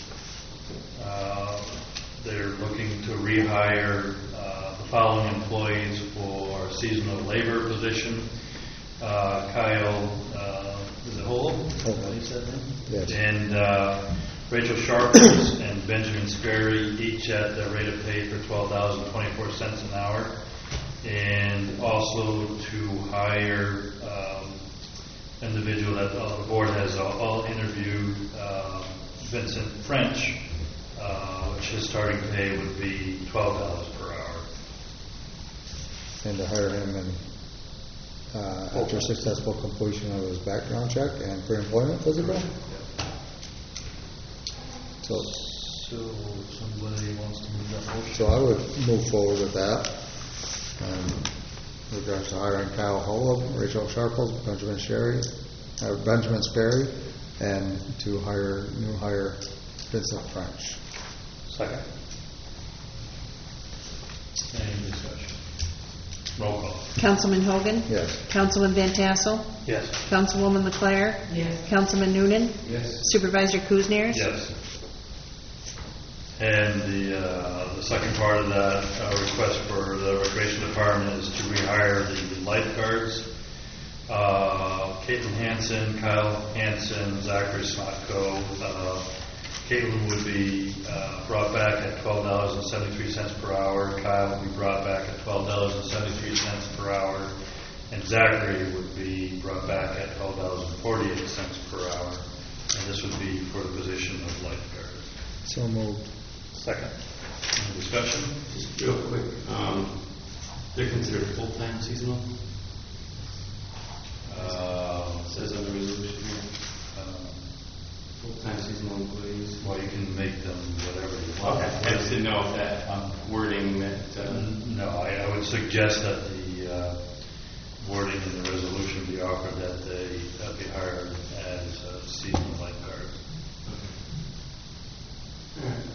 they're looking to rehire the following employees for seasonal labor position. Kyle, is it Hole? Yes. And Rachel Sharples and Benjamin Sperry, each at the rate of pay for $12.24 an hour. And also to hire individual that the board has all interviewed, Vincent French, which his starting pay would be $12 per hour. And to hire him after successful completion of his background check and pre-employment physical. So somebody wants to move that motion? So I would move forward with that. In regards to hiring Kyle Holub, Rachel Sharples, Benjamin Sperry, and to hire Vincent French. Second. Any discussion? Roll call. Councilman Hogan? Yes. Councilman Van Tassel? Yes. Councilwoman LeClaire? Yes. Councilman Noonan? Yes. Supervisor Kuzniers? Yes. And the second part of that request for the recreation department is to rehire the lifeguards. Caitlin Hansen, Kyle Hansen, Zachary Smotko. Caitlin would be brought back at $12.73 per hour. Kyle would be brought back at $12.73 per hour. And Zachary would be brought back at $12.48 per hour. And this would be for the position of lifeguard. So moved. Second. Any discussion? Just real quick, they're considered full-time seasonal? It says on the resolution here. Full-time seasonal employees. Well, you can make them whatever you want. Okay, I just didn't know if that wording meant... No, I would suggest that the wording in the resolution be offered that they be hired as seasonal lifeguards. Okay. All right.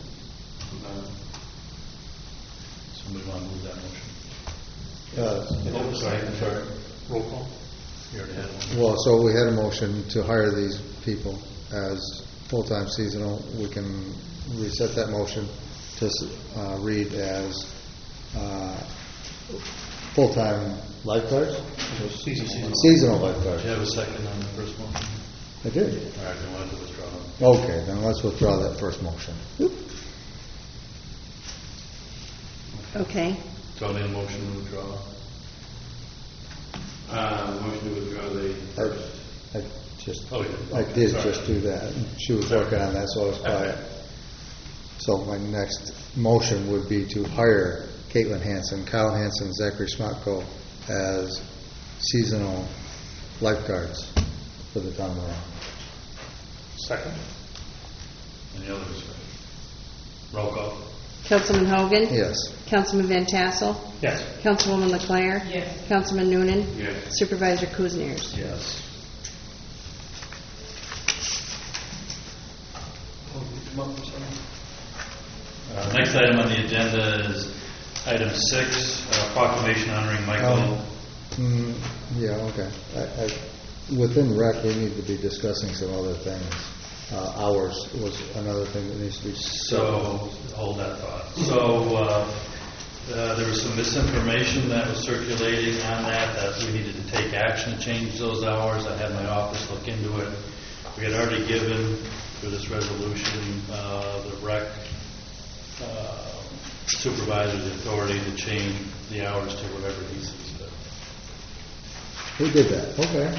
Somebody want to move that motion? Yes. Sorry. Roll call. You already had one. Well, so we had a motion to hire these people as full-time seasonal. We can reset that motion to read as full-time lifeguards? Seasonal lifeguards. Do you have a second on the first motion? I did. All right, then we'll have to withdraw them. Okay, then let's withdraw that first motion. Okay. So I need a motion to withdraw. Motion to withdraw the first. I just, Oh, yeah. I Okay, did sorry. just do that. She was working on that, so I was quiet. So my next motion would be to hire Caitlin Hanson, Kyle Hanson, Zachary Schmatko as seasonal lifeguards for the town of Lorraine. Second? Any other discussion? Roll call. Councilman Hogan? Yes. Councilman Van Tassel? Yes. Councilwoman LeClaire? Yes. Councilman Noonan? Yes. Supervisor Kuzniers? Yes. Next item on the agenda is item 6, proclamation honoring Michael. Yeah, okay. Within rec, we need to be discussing some other things. Hours was another thing that needs to be. So, hold that thought. So, there was some misinformation that was circulating on that we needed to take action to change those hours. I had my office look into it. We had already given, through this resolution, the rec supervisor the authority to change the hours to whatever he sees fit. Who did that? Okay.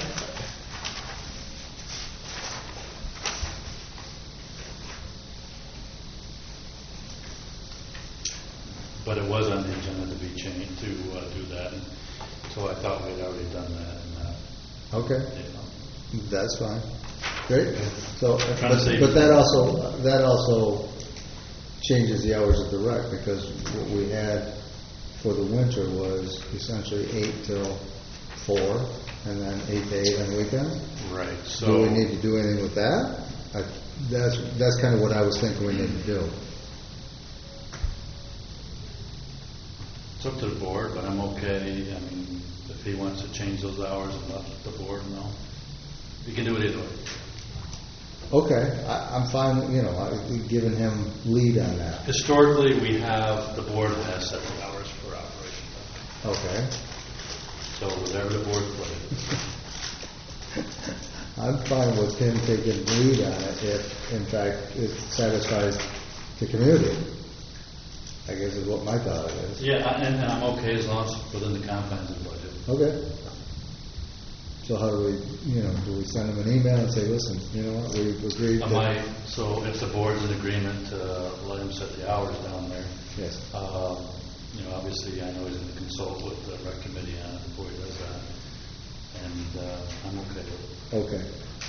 But it was on the agenda to be changed, to do that. And so I thought we had already done that. And, Okay. you know. That's fine. Great. So, Trying to save but you. that also changes the hours of the rec, because what we had for the winter was essentially 8 till 4, and then 8 to 8 on weekends. Right. So Do we need to do anything with that? That's kind of what I was thinking we need to do. it's up to the board, but I'm okay. I mean, if he wants to change those hours and let the board know, you can do it either way. Okay, I'm fine, I've given him lead on that. Historically, we have, the board has set the hours for operation. Okay. So whatever the board plays. I'm fine with him taking lead on it if, in fact, it satisfies the community. I guess is what my thought is. Yeah, and I'm okay as long as it's within the confines of the budget. Okay. So how do we send him an email and say, listen, you know what, we've agreed that... So if the board's in agreement to let him set the hours down there, Yes. Obviously I know he's going to consult with the rec committee on it before he does that. And I'm okay with it. Okay.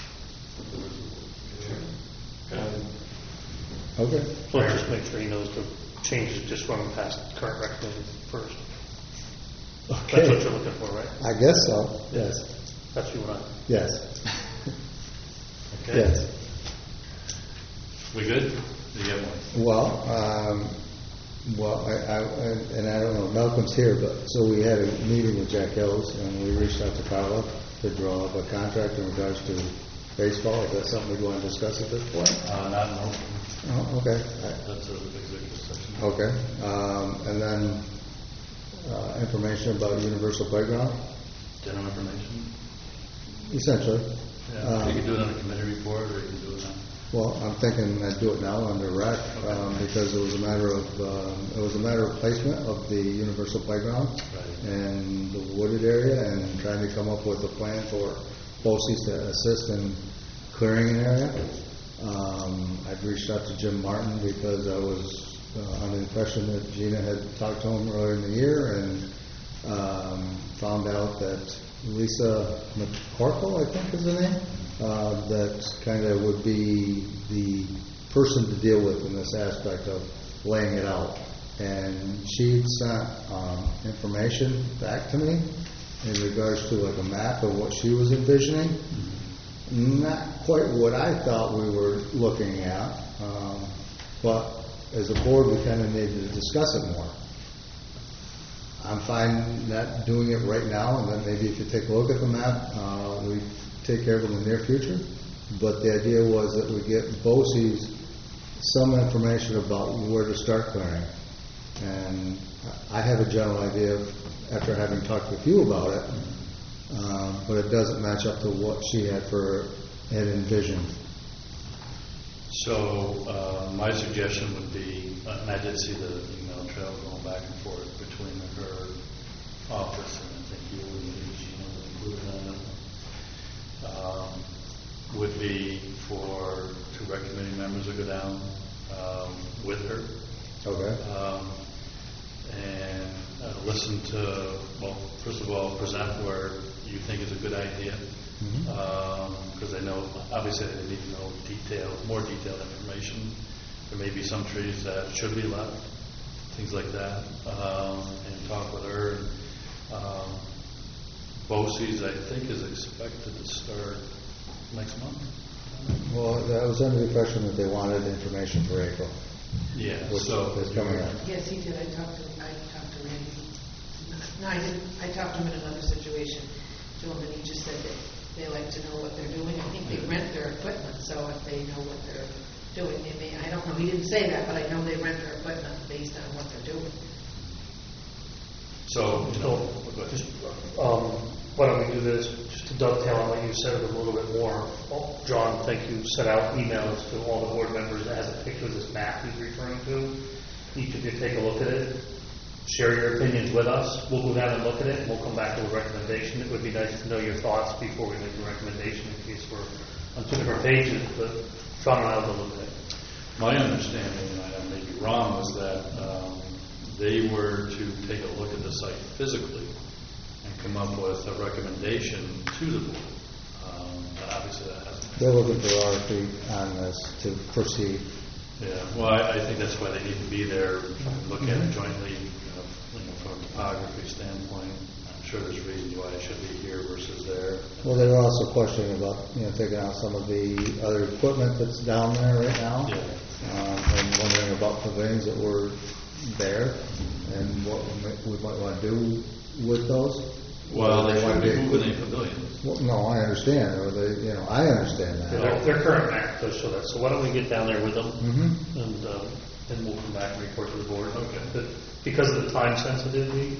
Sure. Okay. So let's just make sure he knows the changes just run past current recommended first. Okay. That's what you're looking for, right? I guess so, yes. That's what you want. Yes. Okay. Yes. We good? Do you get one? Well, I don't know, Malcolm's here, but so we had a meeting with Jack Hills, and we reached out to Carla to draw up a contract in regards to baseball. Is that something we'd want to discuss at this point? Not an open. Oh, okay. That's an executive session. Okay. And then information about Universal Playground, General information? essentially. Yeah. You can do it on a committee report, or you can do it on... Well, I'm thinking I'd do it now under rec, because it was a matter of placement of the Universal Playground Right. and the wooded area, and trying to come up with a plan for BOCES to assist in clearing an area. I'd reached out to Jim Martin because I was under the impression that Gina had talked to him earlier in the year, and found out that Lisa McCorkle, I think is the name, that kind of would be the person to deal with in this aspect of laying it out. And she'd sent information back to me in regards to like a map of what she was envisioning. Not quite what I thought we were looking at, but as a board we kind of needed to discuss it more. I'm fine not doing it right now, and then maybe if you take a look at the map, we take care of it in the near future. But the idea was that we get BOCES some information about where to start clearing. And I have a general idea after having talked with you about it, but it doesn't match up to what she had envisioned. So my suggestion would be, and I did see the email trail going back and forth between her office and I think you and Gina were included on it, would be for 2 rec committee members to go down with her. Okay. And listen to, well, first of all, present where you think is a good idea. Because I know, obviously, they need to know more detailed information. There may be some trees that should be left, things like that, and talk with her. BOCES, I think, is expected to start next month. Well, I was under the impression that they wanted information for April. Yeah, which is coming up. Yes, he did. I talked to Randy. No, I didn't. I talked to him in another situation to him, and he just said that they like to know what they're doing. I think they rent their equipment, so if they know what they're doing, they may. I don't know. He didn't say that, but I know they rent their equipment based on what they're doing. So, just why don't we do this, just to dovetail on what you said a little bit more. John, I think you sent out emails to all the board members that has a picture of this map he's referring to. Each of you take a look at it, share your opinions with us. We'll go down and look at it, and we'll come back to a recommendation. It would be nice to know your thoughts before we make the recommendation in case we're on 2 different pages, but John and I will look at it. my understanding, and I may be wrong, was that they were to take a look at the site physically and come up with a recommendation to the board. But obviously that hasn't. They're looking for our feet on this to proceed. Yeah, well, I think that's why they need to be there, look at it jointly, from a topography standpoint. I'm sure there's reasons why it should be here versus there. Well, they were also questioning about, taking out some of the other equipment that's down there right now. Yeah. And wondering about pavilions that were there and what we might want to do with those. Well, they shouldn't be moving any pavilions. Well, no, I understand. Or they, I understand that. Their current map does show that. So why don't we get down there with them, and then we'll come back and report to the board. Okay. But because of the time sensitivity,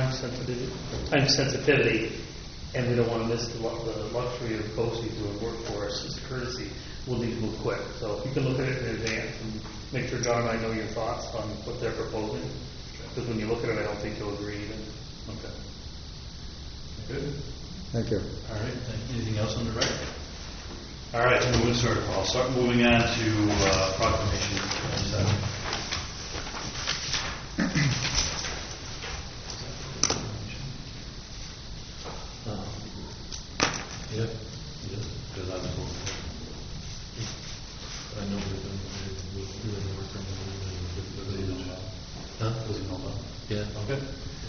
and we don't want to miss the luxury of BOCES doing work for us as a courtesy, we'll need to move quick. So if you can look at it in advance and make sure John and I know your thoughts on what they're proposing, because when you look at it, I don't think you'll agree even. Okay. Good. Thank you. All right. Anything else on the record? All right. I'll start moving on to proclamation 27. Yeah. Because I'm cool. I know we're doing work on the Huh? Does he know about it? Yeah. Okay.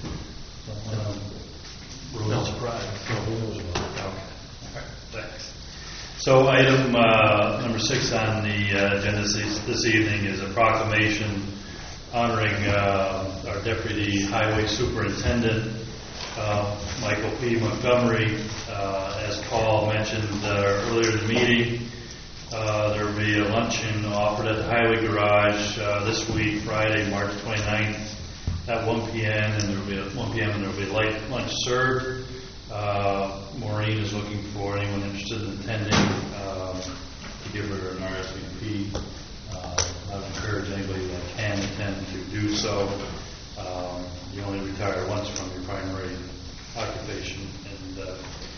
No surprise. No, who knows about it? Okay. All right. Thanks. So item number 6 on the agenda this evening is a proclamation honoring our Deputy Highway Superintendent, Michael P. Montgomery. As Paul mentioned earlier in the meeting, there will be a luncheon offered at the Highway Garage this week, Friday, March 29th at 1 p.m. and there will be 1 p.m. and there will be light lunch served. Maureen is looking for anyone interested in attending to give her an RSVP. I would encourage anybody that can attend to do so. You only retire once from your primary occupation, and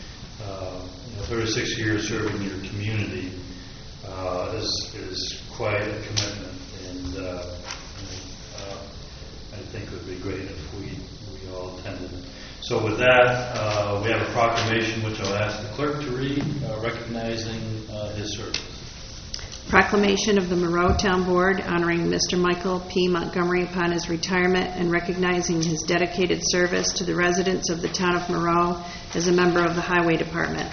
36 years serving your community is quite a commitment, and I think it would be great if we all attended. So with that, we have a proclamation which I'll ask the clerk to read, recognizing his service. Proclamation of the Monroe Town Board honoring Mr. Michael P. Montgomery upon his retirement and recognizing his dedicated service to the residents of the town of Monroe as a member of the Highway Department.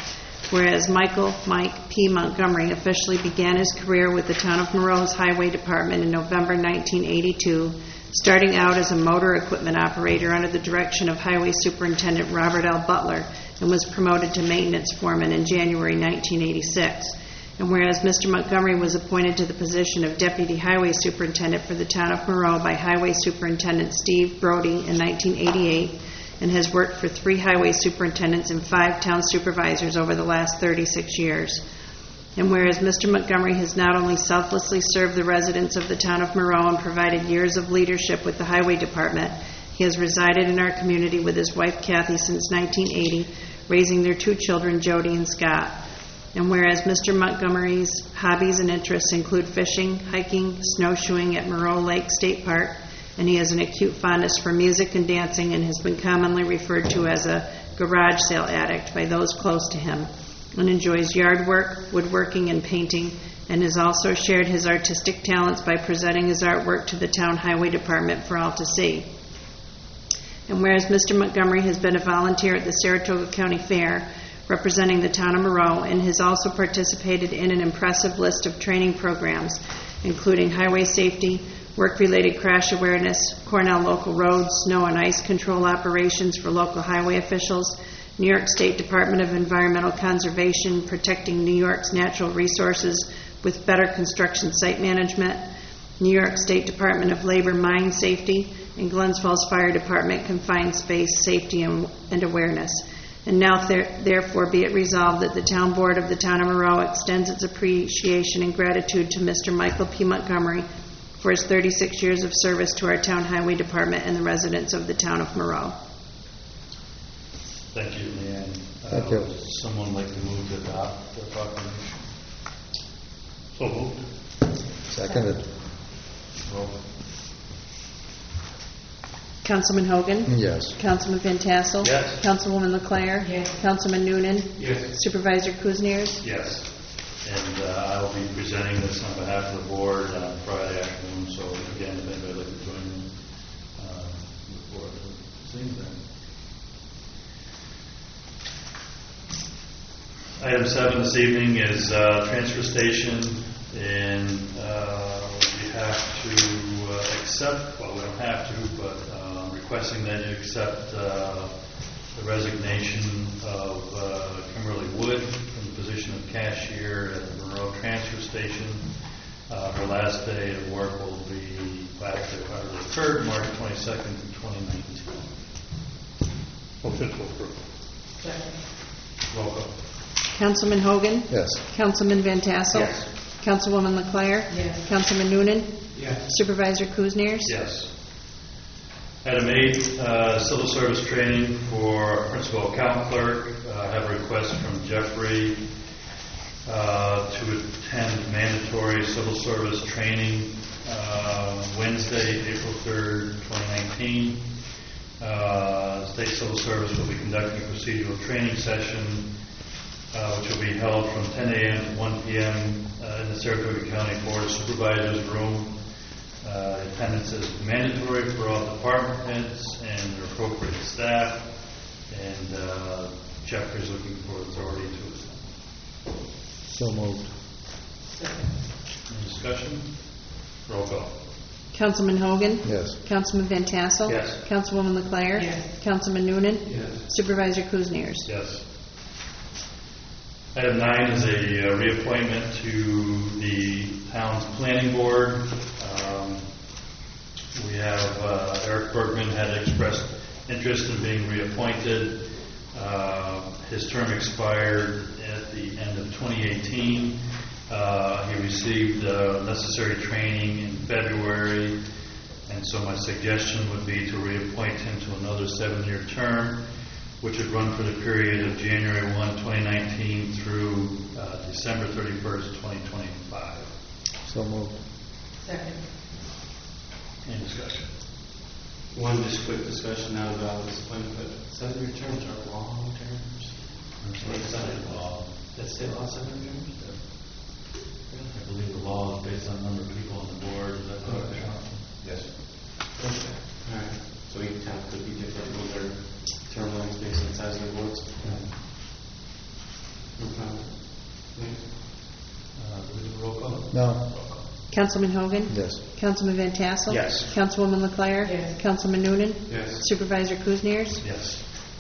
whereas Mike P. Montgomery officially began his career with the Town of Monroe's Highway Department in November 1982, starting out as a motor equipment operator under the direction of Highway Superintendent Robert L. Butler, and was promoted to maintenance foreman in January 1986. And whereas Mr. Montgomery was appointed to the position of Deputy Highway Superintendent for the Town of Monroe by Highway Superintendent Steve Brody in 1988, and has worked for 3 highway superintendents and 5 town supervisors over the last 36 years. And whereas Mr. Montgomery has not only selflessly served the residents of the Town of Monroe and provided years of leadership with the Highway Department, he has resided in our community with his wife Kathy since 1980, raising their 2 children, Jody and Scott. And whereas Mr. Montgomery's hobbies and interests include fishing, hiking, snowshoeing at Moreau Lake State Park, and he has an acute fondness for music and dancing and has been commonly referred to as a garage sale addict by those close to him, and enjoys yard work, woodworking, and painting, and has also shared his artistic talents by presenting his artwork to the Town Highway Department for all to see. And whereas Mr. Montgomery has been a volunteer at the Saratoga County Fair, representing the Town of Monroe, and has also participated in an impressive list of training programs, including highway safety, work-related crash awareness, Cornell local roads, snow and ice control operations for local highway officials, New York State Department of Environmental Conservation, protecting New York's natural resources with better construction site management, New York State Department of Labor mine safety, and Glens Falls Fire Department confined space safety and awareness. And now therefore be it resolved that the Town Board of the Town of Monroe extends its appreciation and gratitude to Mr. Michael P. Montgomery for his 36 years of service to our Town Highway Department and the residents of the Town of Monroe. Thank you, Leanne. Thank you. Would someone like to move to adopt the proclamation? So moved. Seconded. Roll. Councilman Hogan? Yes. Councilman Van Tassel? Yes. Councilwoman LeClaire? Yes. Councilman Noonan? Yes. Supervisor Kuzniers? Yes. And I will be presenting this on behalf of the board on Friday afternoon, so again, if anybody would like to join me, look forward to seeing them. Item 7 this evening is transfer station, and we have to accept, well, we don't have to, but requesting that you accept the resignation of Kimberly Wood from the position of cashier at the Monroe Transfer Station. Her last day of work will be occurred March 22nd, 2019. Motion to approve. Second. Roll call. Councilman Hogan? Yes. Councilman Van Tassel? Yes. Councilwoman LeClaire? Yes. Councilman Noonan? Yes. Supervisor Kuzniers? Yes. Item 8, civil service training for principal account clerk. I have a request from Jeffrey to attend mandatory civil service training Wednesday, April 3rd, 2019. State Civil Service will be conducting a procedural training session which will be held from 10 a.m. to 1 p.m. In the Saratoga County Board of Supervisors room. Attendance is mandatory for all department heads and their appropriate staff, and Jeffrey's looking for authority to attend. So moved. Second. Any discussion? Roll call. Councilman Hogan? Yes. Councilman Van Tassel? Yes. Councilwoman LeClaire? Yes. Councilman Noonan? Yes. Supervisor Kuzniers? Yes. Item 9 is a reappointment to the town's planning board. We have Eric Bergman had expressed interest in being reappointed. His term expired at the end of 2018. He received necessary training in February, and so my suggestion would be to reappoint him to another 7-year term, which would run for the period of January 1, 2019 through December 31st, 2025. So moved. Second. Any discussion? One just quick discussion now about this appointment, but 7-year terms are long terms. That's state law. That's state law, 7-year terms? I believe the law is based on the number of people on the board. Is that correct? Yes. Okay. All right. So each town could be different with their term lengths based on the size of their boards. Okay. Councilman Hogan? Yes. Councilman Van Tassel? Yes. Councilwoman LeClaire? Yes. Councilman Noonan? Yes. Supervisor Kuzniers? Yes.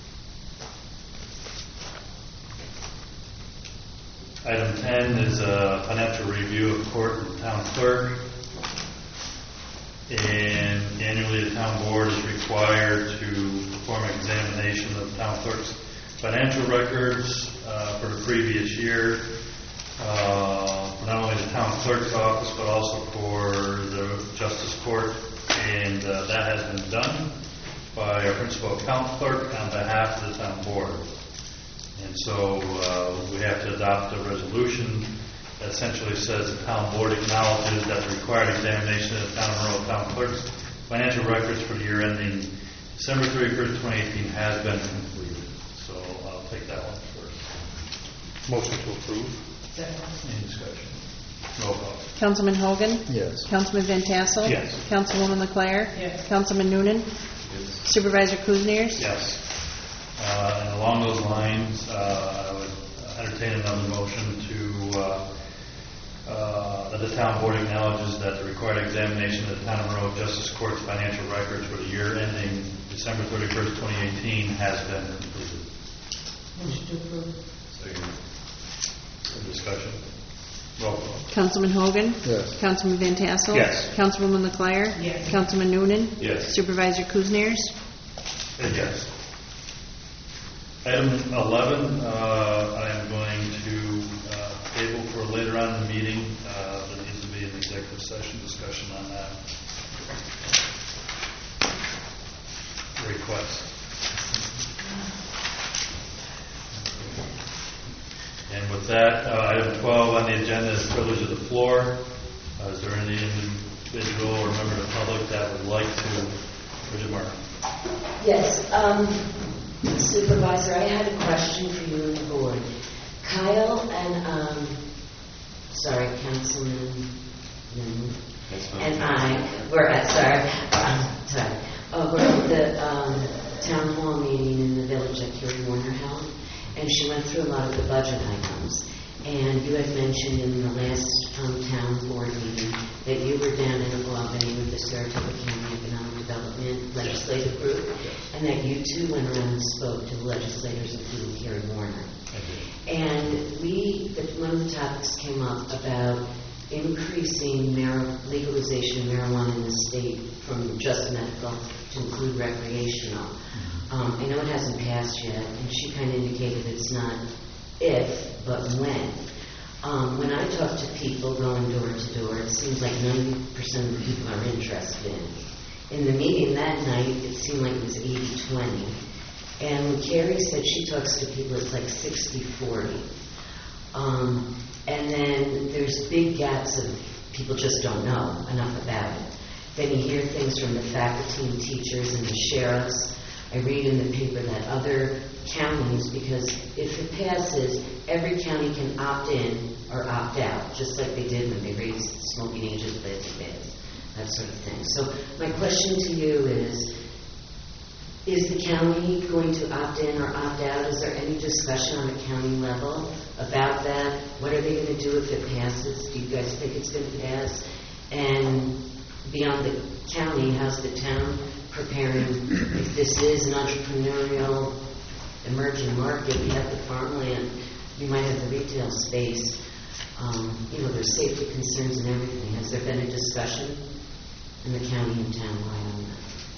Item 10 is a financial review of court and town clerk. And annually, the town board is required to perform an examination of the town clerk's financial records for the previous year, for not only the town clerk's office, but also for the justice court. And that has been done by our principal account clerk on behalf of the town board. And so we have to adopt a resolution that essentially says the town board acknowledges that the required examination of the town of Monroe town clerk's financial records for the year ending December 31st, 2018 has been completed. So I'll take that one first. Motion to approve. Any discussion? Roll call. Councilman Hogan? Yes. Councilman Van Tassel? Yes. Councilwoman LeClaire? Yes. Councilman Noonan? Yes. Supervisor Kuzniers? Yes. And along those lines, I would entertain another motion that the town board acknowledges that the required examination of the town of Monroe Justice Court's financial records for the year ending December 31st, 2018 has been completed. Motion to approve. Second. Any discussion? Roll call. Councilman Hogan? Yes. Councilman Van Tassel? Yes. Councilwoman LeClaire? Yes. Councilman Noonan? Yes. Supervisor Kuzniers? Yes. Item 11, I am going to table for later on in the meeting. There needs to be an executive session discussion on that request. And with that, item 12 on the agenda is privilege of the floor. Is there any individual or member of the public that would like to? Bridget Martin. Yes, Supervisor, I had a question for you and the board. Kyle and, Councilman and I were at, we're at the town hall meeting in the village that Carrie Warner held, and she went through a lot of the budget items. And you had mentioned in the last town board meeting that you were down in Albany with the Saratoga County Economic Development Legislative Group, and that you too went around and spoke to the legislators, including Carrie Warner. And one of the topics came up about increasing legalization of marijuana in the state from just medical to include recreational. I know it hasn't passed yet, and she kind of indicated it's not if, but when. When I talk to people going door to door, it seems like 90% of the people are interested in it. In the meeting that night, it seemed like it was 80-20. And when Carrie said she talks to people, it's like 60-40. And then there's big gaps of people just don't know enough about it. Then you hear things from the faculty and teachers and the sheriffs. I read in the paper that other counties, because if it passes, every county can opt in or opt out, just like they did when they raised smoking ages, that sort of thing. So my question to you is the county going to opt in or opt out? Is there any discussion on a county level about that? What are they going to do if it passes? Do you guys think it's going to pass? And beyond the county, how's the town preparing? If this is an entrepreneurial emerging market, we have the farmland, we might have the retail space. There's safety concerns and everything. Has there been a discussion in the county and town-wide on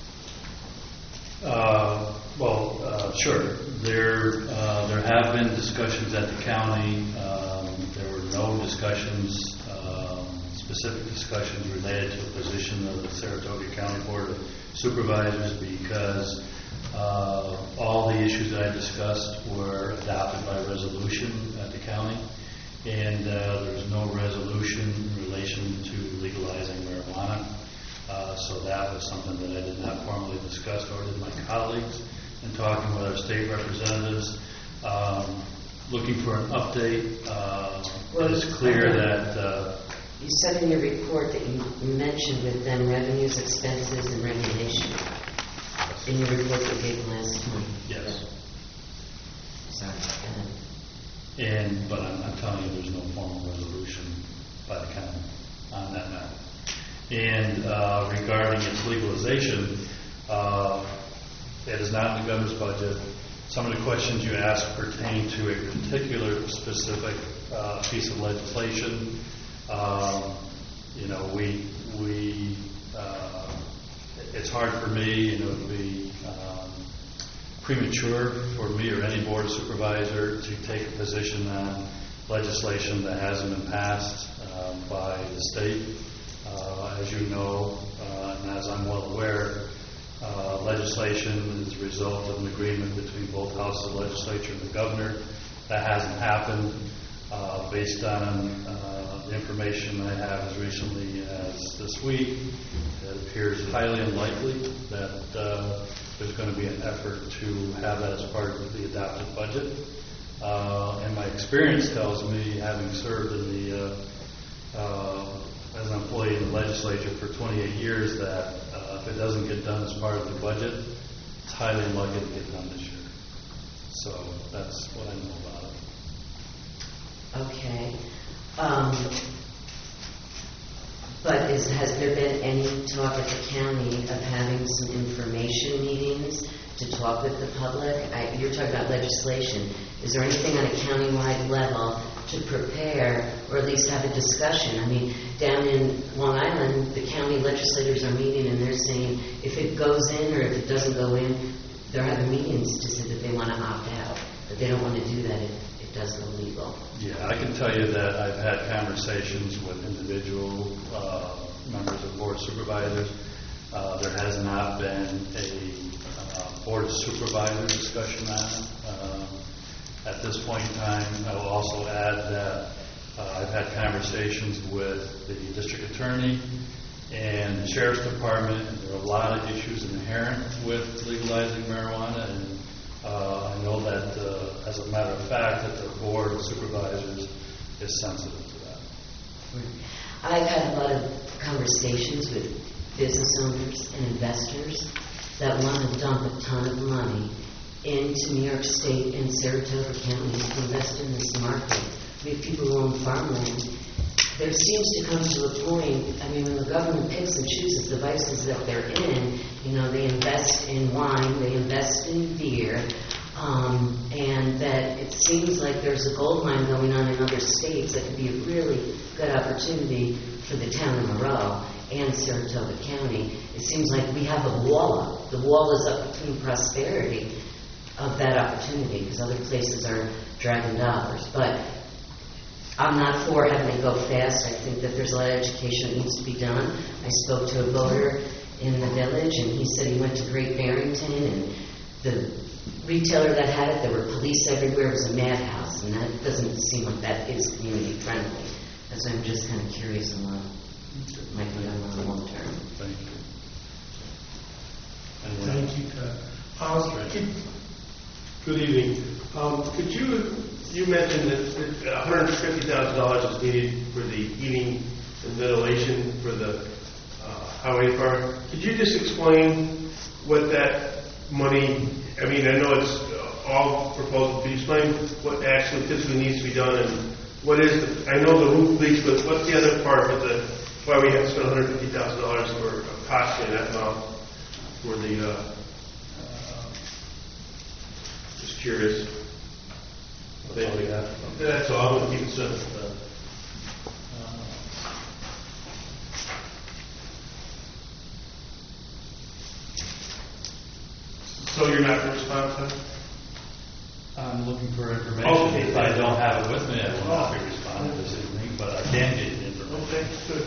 that? Sure. There have been discussions at the county. There were no discussions, specific discussions related to the position of the Saratoga County Board of Supervisors, because all the issues that I discussed were adopted by resolution at the county, and there's no resolution in relation to legalizing marijuana. So that was something that I did not formally discuss, nor did my colleagues. In talking with our state representatives, looking for an update, it is clear that... You said in your report that you mentioned with them revenues, expenses, and regulation. In your report that you gave last time. Yes. Sorry. But I'm telling you, there's no formal resolution by the county. on that matter. And regarding its legalization, it is not in the governor's budget. Some of the questions you asked pertain to a particular specific piece of legislation. It's hard for me, it would be premature for me or any board supervisor to take a position on legislation that hasn't been passed by the state. As you know, and as I'm well aware, legislation is the result of an agreement between both houses of the legislature and the governor. That hasn't happened. Based on the information I have as recently as this week, it appears highly unlikely that there's going to be an effort to have that as part of the adopted budget. And my experience tells me, having served in the as an employee in the legislature for 28 years, that if it doesn't get done as part of the budget, it's highly unlikely to get done this year. So that's what I know about it. Okay. But has there been any talk at the county of having some information meetings to talk with the public? You're talking about legislation. Is there anything on a countywide level to prepare or at least have a discussion? I mean, down in Long Island, the county legislators are meeting and they're saying if it goes in or if it doesn't go in, they're having meetings to say that they want to opt out, but they don't want to do that if it does go legal. Yeah, I can tell you that I've had conversations with individual members of board of supervisors. There has not been a board of supervisor discussion on it. At this point in time, I will also add that I've had conversations with the district attorney and the sheriff's department. There are a lot of issues inherent with legalizing marijuana, and I know that, as a matter of fact, that the board of supervisors is sensitive to that. I've had a lot of conversations with business owners and investors that want to dump a ton of money into New York State and Saratoga County to invest in this market. We have people who own farmland. There seems to come to a point, I mean, when the government picks and chooses the vices that they're in, they invest in wine, they invest in beer, and that it seems like there's a gold mine going on in other states that could be a really good opportunity for the town of Monroe and Saratoga County. It seems like we have a wall up. The wall is up between prosperity of that opportunity because other places are dragging dollars. But I'm not for having it go fast. I think that there's a lot of education that needs to be done. I spoke to a voter in the village, and he said he went to Great Barrington, and the retailer that had it, there were police everywhere. It was a madhouse, and that doesn't seem like that is community friendly. So I'm just kind of curious on what might be done on the long term. Thank you. Thank you, good evening. Could you mentioned that $150,000 is needed for the heating and ventilation for the highway department. Could you just explain what that money, I mean, I know it's all proposed, could you explain what actually physically needs to be done and what is, I know the roof leaks, but what's the other part of the, why we have to spend $150,000 for costing that amount for the, just curious. That's all. I'm going to keep it simple. So you're not going to respond to that? I'm looking for information. Okay. If I don't have it with me, I will not be responding this evening, but I can get you information. Okay, good.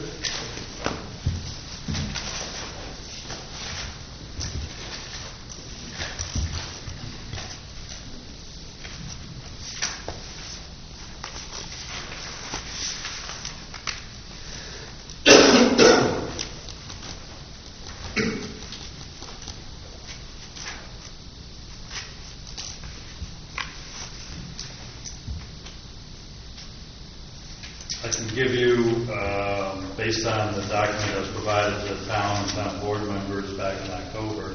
I can give you, based on the document that was provided to the town and town board members back in October,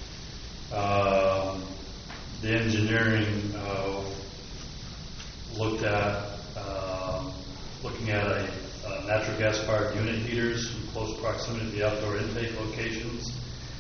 the engineering looking at an natural gas-fired unit heaters in close proximity to the outdoor intake locations.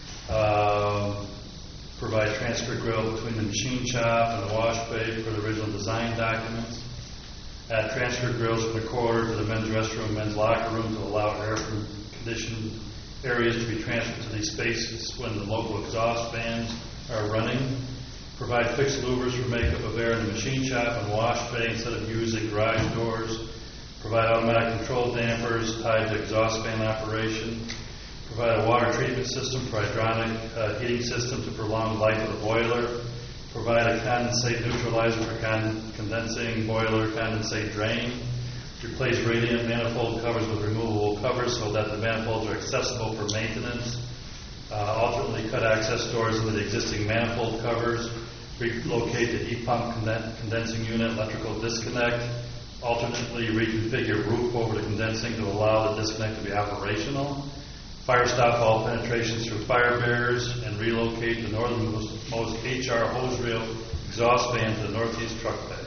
Provide transfer grill between the machine shop and the wash bay for the original design documents. Add transfer grills from the corridor to the men's restroom, men's locker room to allow air from conditioned areas to be transferred to these spaces when the local exhaust fans are running. Provide fixed louvers for makeup of air in the machine shop and wash bay instead of using garage doors. Provide automatic control dampers tied to exhaust fan operation. Provide a water treatment system for hydronic heating system to prolong the life of the boiler. Provide a condensate neutralizer for condensing boiler condensate drain. Replace radiant manifold covers with removable covers so that the manifolds are accessible for maintenance. Alternately cut access doors into the existing manifold covers. Relocate the heat pump condensing unit electrical disconnect. Alternately reconfigure roof over the condensing to allow the disconnect to be operational. Fire stop all penetrations through fire barriers and relocate the northernmost HR hose reel exhaust fan to the northeast truck bed.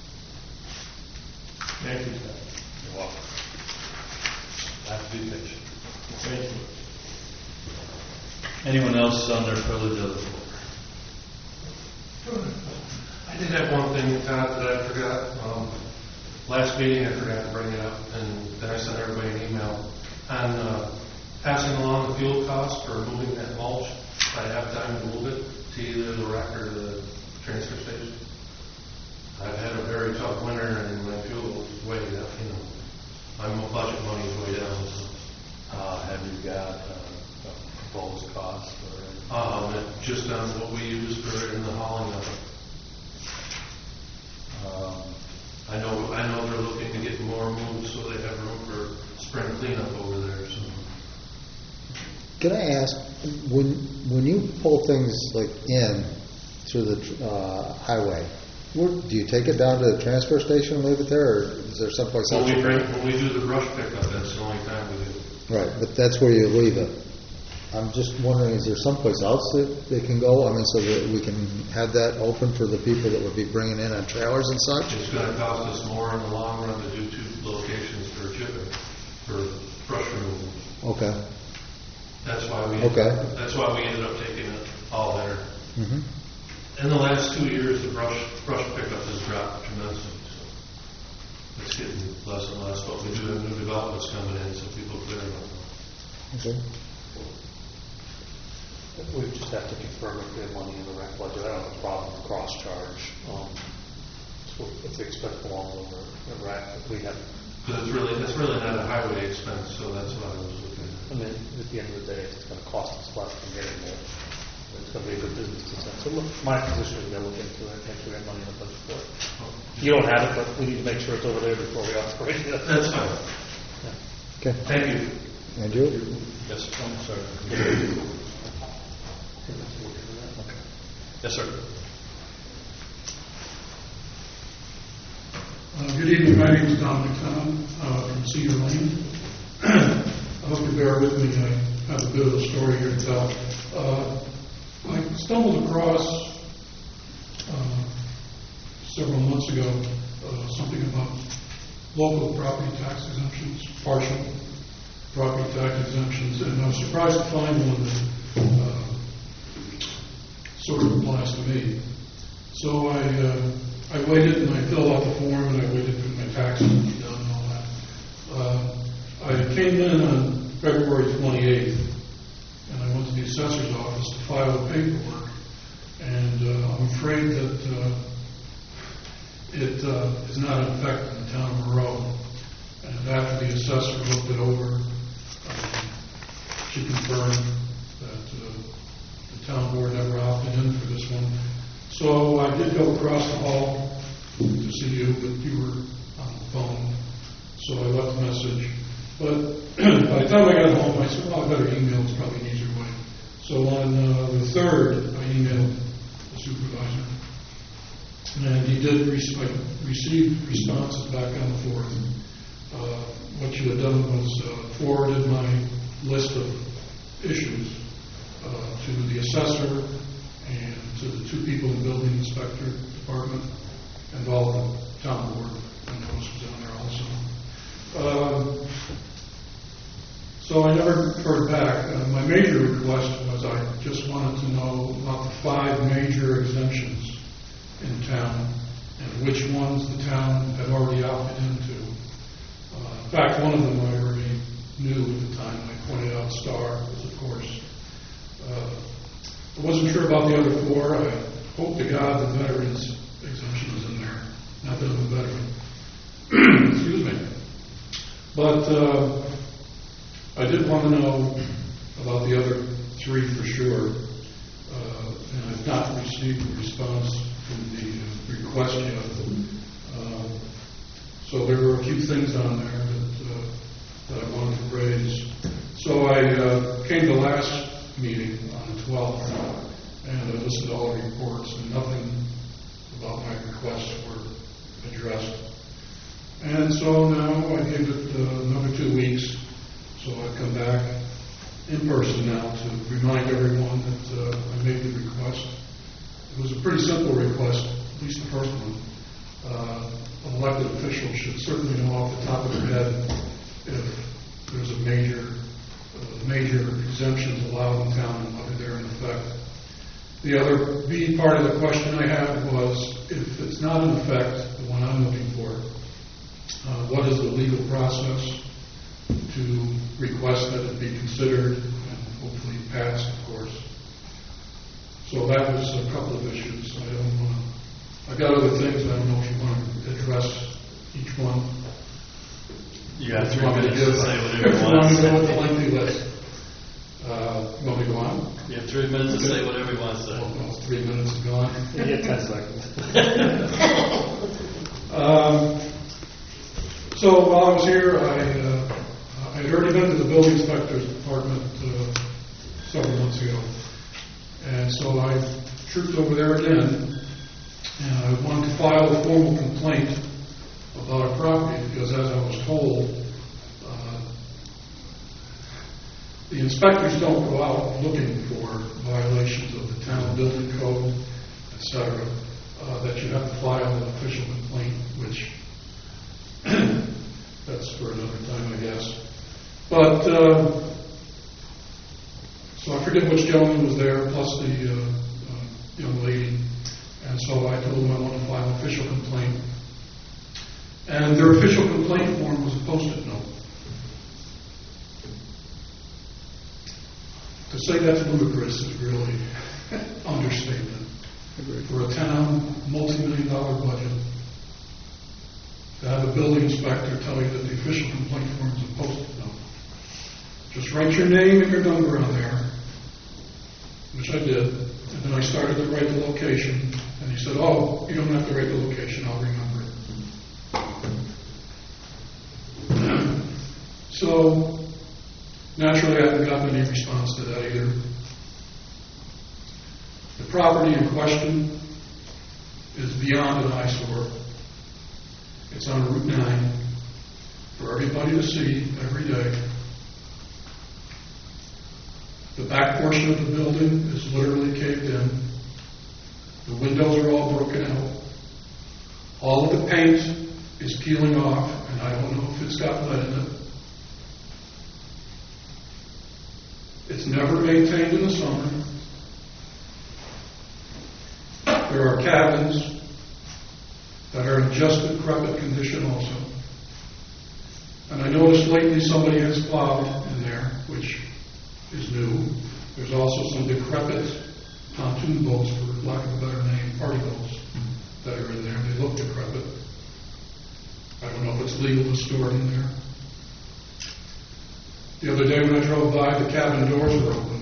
Thank you. You're welcome. I have to be patient. Thank you. Anyone else on their privilege of the floor? I did have one thing, Todd, that I forgot. Last meeting, I forgot to bring it up, and then I sent everybody an email on passing along the fuel costs for moving that mulch. I have time to move it to either the rack or the transfer station. I've had a very tough winter, and my fuel is way up. My budget money is way down. So. Have you got proposed costs? Just on what we use for in the hauling of it. I know they're looking to get more moved so they have room for spring cleanup over there. So. Can I ask, when you pull things like in through the highway, do you take it down to the transfer station and leave it there, or is there someplace else? When we do the brush pickup, that's the only time we do. Right, but that's where you leave it. I'm just wondering, is there someplace else that they can go? I mean, so that we can have that open for the people that would be bringing in on trailers and such? It's going to cost us more in the long run to do 2 locations for chipping, for brush removal. Okay. That's why we ended up taking it all there. Mm-hmm. In the last 2 years, the brush pickup has dropped tremendously. So it's getting less and less, but we do have new developments coming in, so people clear them up. Okay. We just have to confirm if we have money in the rec budget. I don't have a problem with cross-charge. If they expect belongs over the rec, we have. Because it's really not a highway expense, so that's what I was looking at. I mean, at the end of the day, it's going to cost us less than getting there. It's going to be a good business decision. So look, my position is to look into it, make sure we have money in the budget for it. You don't have it, but we need to make sure it's over there before we operate it. That's fine. Yeah. Okay. Thank you. Andrew? Yes, sir. Okay. Yes, sir. Good evening. My name is Dominic Tom from Cedar Lane. I hope you bear with me. I have a bit of a story here to tell. I stumbled across several months ago something about local property tax exemptions, partial property tax exemptions, and I was surprised to find one that sort of applies to me. So I waited and I filled out the form and I waited for my taxes to be done and all that. I came in on February 28th and I went to the assessor's office to file the paperwork, and I'm afraid that it is not in effect in the town of Monroe. And after the assessor looked it over, she confirmed that the town board never opted in for this one. So I did go across the hall to see you, but you were on the phone. So I left a message. But by the time I got home, I said, well, I better email. It's probably an easier way. So on the 3rd, I emailed the supervisor. And he did receive responses back on the 4th. What you had done was forwarded my list of issues to the assessor and to the 2 people in the building inspector department and all the town board. And those was on there also. So I never heard back. My major request was I just wanted to know about the 5 major exemptions in town and which ones the town had already opted into. In fact, one of them I already knew at the time. I pointed out Star, was of course. I wasn't sure about the other 4. I hope to God the veterans exemption is in there. Not that I'm a veteran. Excuse me. But I did want to know about the other 3 for sure. And I've not received a response from the request yet. So there were a few things on there that I wanted to raise. So I came to last meeting on the 12th, and I listened to all the reports, and nothing about my requests were addressed. And so now I gave it another 2 weeks, so I've come back in person now to remind everyone that I made the request. It was a pretty simple request, at least the first one. An elected official should certainly know off the top of their head if there's a major exemptions allowed in town and whether they're in effect. The other B part of the question I had was, if it's not in effect, the one I'm looking for, what is the legal process to request that it be considered and hopefully passed, of course. So that was a couple of issues. I've got other things. I don't know if you want to address each one. You got 3 minutes to say whatever you want. Want to go with the lengthy list? You want me to go on? You have 3 minutes to say whatever you want to say. Well, 3 minutes is gone. You get 10 seconds. So while I was here, I had already been to the building inspector's department several months ago. And so I trooped over there again, and I wanted to file a formal complaint about a property because, as I was told, the inspectors don't go out looking for violations of the town building code, etc., that you have to file an official complaint, which that's for another time, I guess. But, so I forget which gentleman was there, plus the young lady, and so I told them I wanted to file an official complaint. And their official complaint form was a Post-it note. To say that's ludicrous is really understatement. For a town, multi-million-dollar budget, to have a building inspector tell you that the official complaint form is a Post-it note. Just write your name and your number on there, which I did. And then I started to write the location, and he said, "Oh, you don't have to write the location, I'll remember it." So, naturally, I haven't gotten any response to that either. The property in question is beyond an eyesore. It's on Route 9 for everybody to see every day. The back portion of the building is literally caved in. The windows are all broken out. All of the paint is peeling off, and I don't know if it's got lead in it. It's never maintained in the summer. There are cabins that are in just decrepit condition also. And I noticed lately somebody has plowed in there, which is new. There's also some decrepit pontoon boats, for lack of a better name, party boats, that are in there. They look decrepit. I don't know if it's legal to store it in there. The other day when I drove by, the cabin doors were open.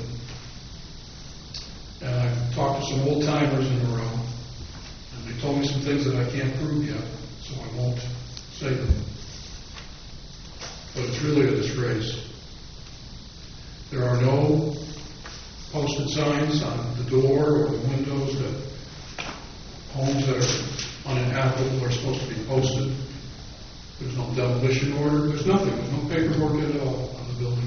And I talked to some old timers in a row, and they told me some things that I can't prove yet, so I won't say them. But it's really a disgrace. There are no posted signs on the door or the windows that homes that are uninhabitable are supposed to be posted. There's no demolition order. There's nothing. There's no paperwork at all on the building.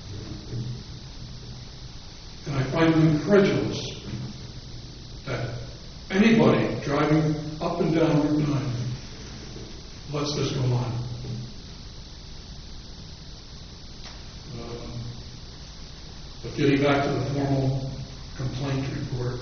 And I find it incredulous that anybody driving up and down Route 9 lets this go on. But getting back to the formal complaint report,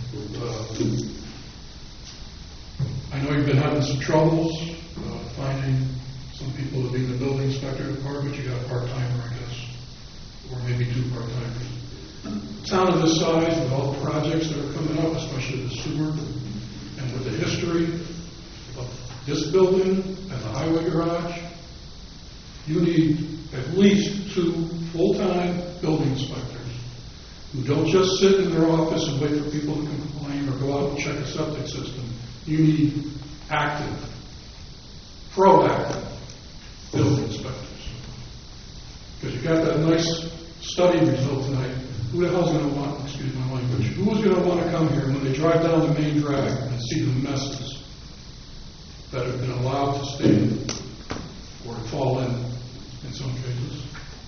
I know you've been having some troubles finding some people to be in the building inspector department. You got a part-timer, I guess, or maybe 2 part-timers. Town of this size, with all the projects that are coming up, especially the sewer, and with the history of this building and the highway garage, you need at least 2 full-time building inspectors who don't just sit in their office and wait for people to complain or go out and check a septic system. You need active, proactive building inspectors. Because you got that nice study result tonight. Who the hell's going to want, excuse my language, who's going to want to come here when they drive down the main drag and see the messes that have been allowed to stand or to fall in some cases?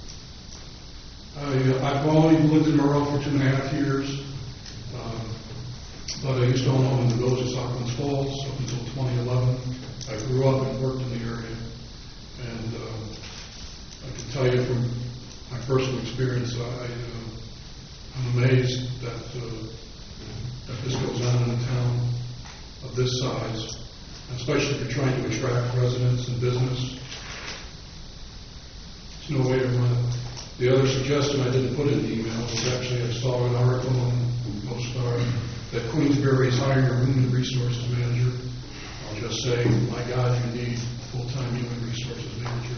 I've only lived in Monroe for 2.5 years, but I used to own home in the village of Stocklands Falls up until 2011. I grew up and worked in the area, and I can tell you from my personal experience, I'm amazed that this goes on in a town of this size, especially if you're trying to attract residents and business. There's no way to run it. The other suggestion I didn't put in the email was actually I saw an article on Post-Star that Queensbury is hiring a human resources manager. I'll just say, my God, you need a full-time human resources manager.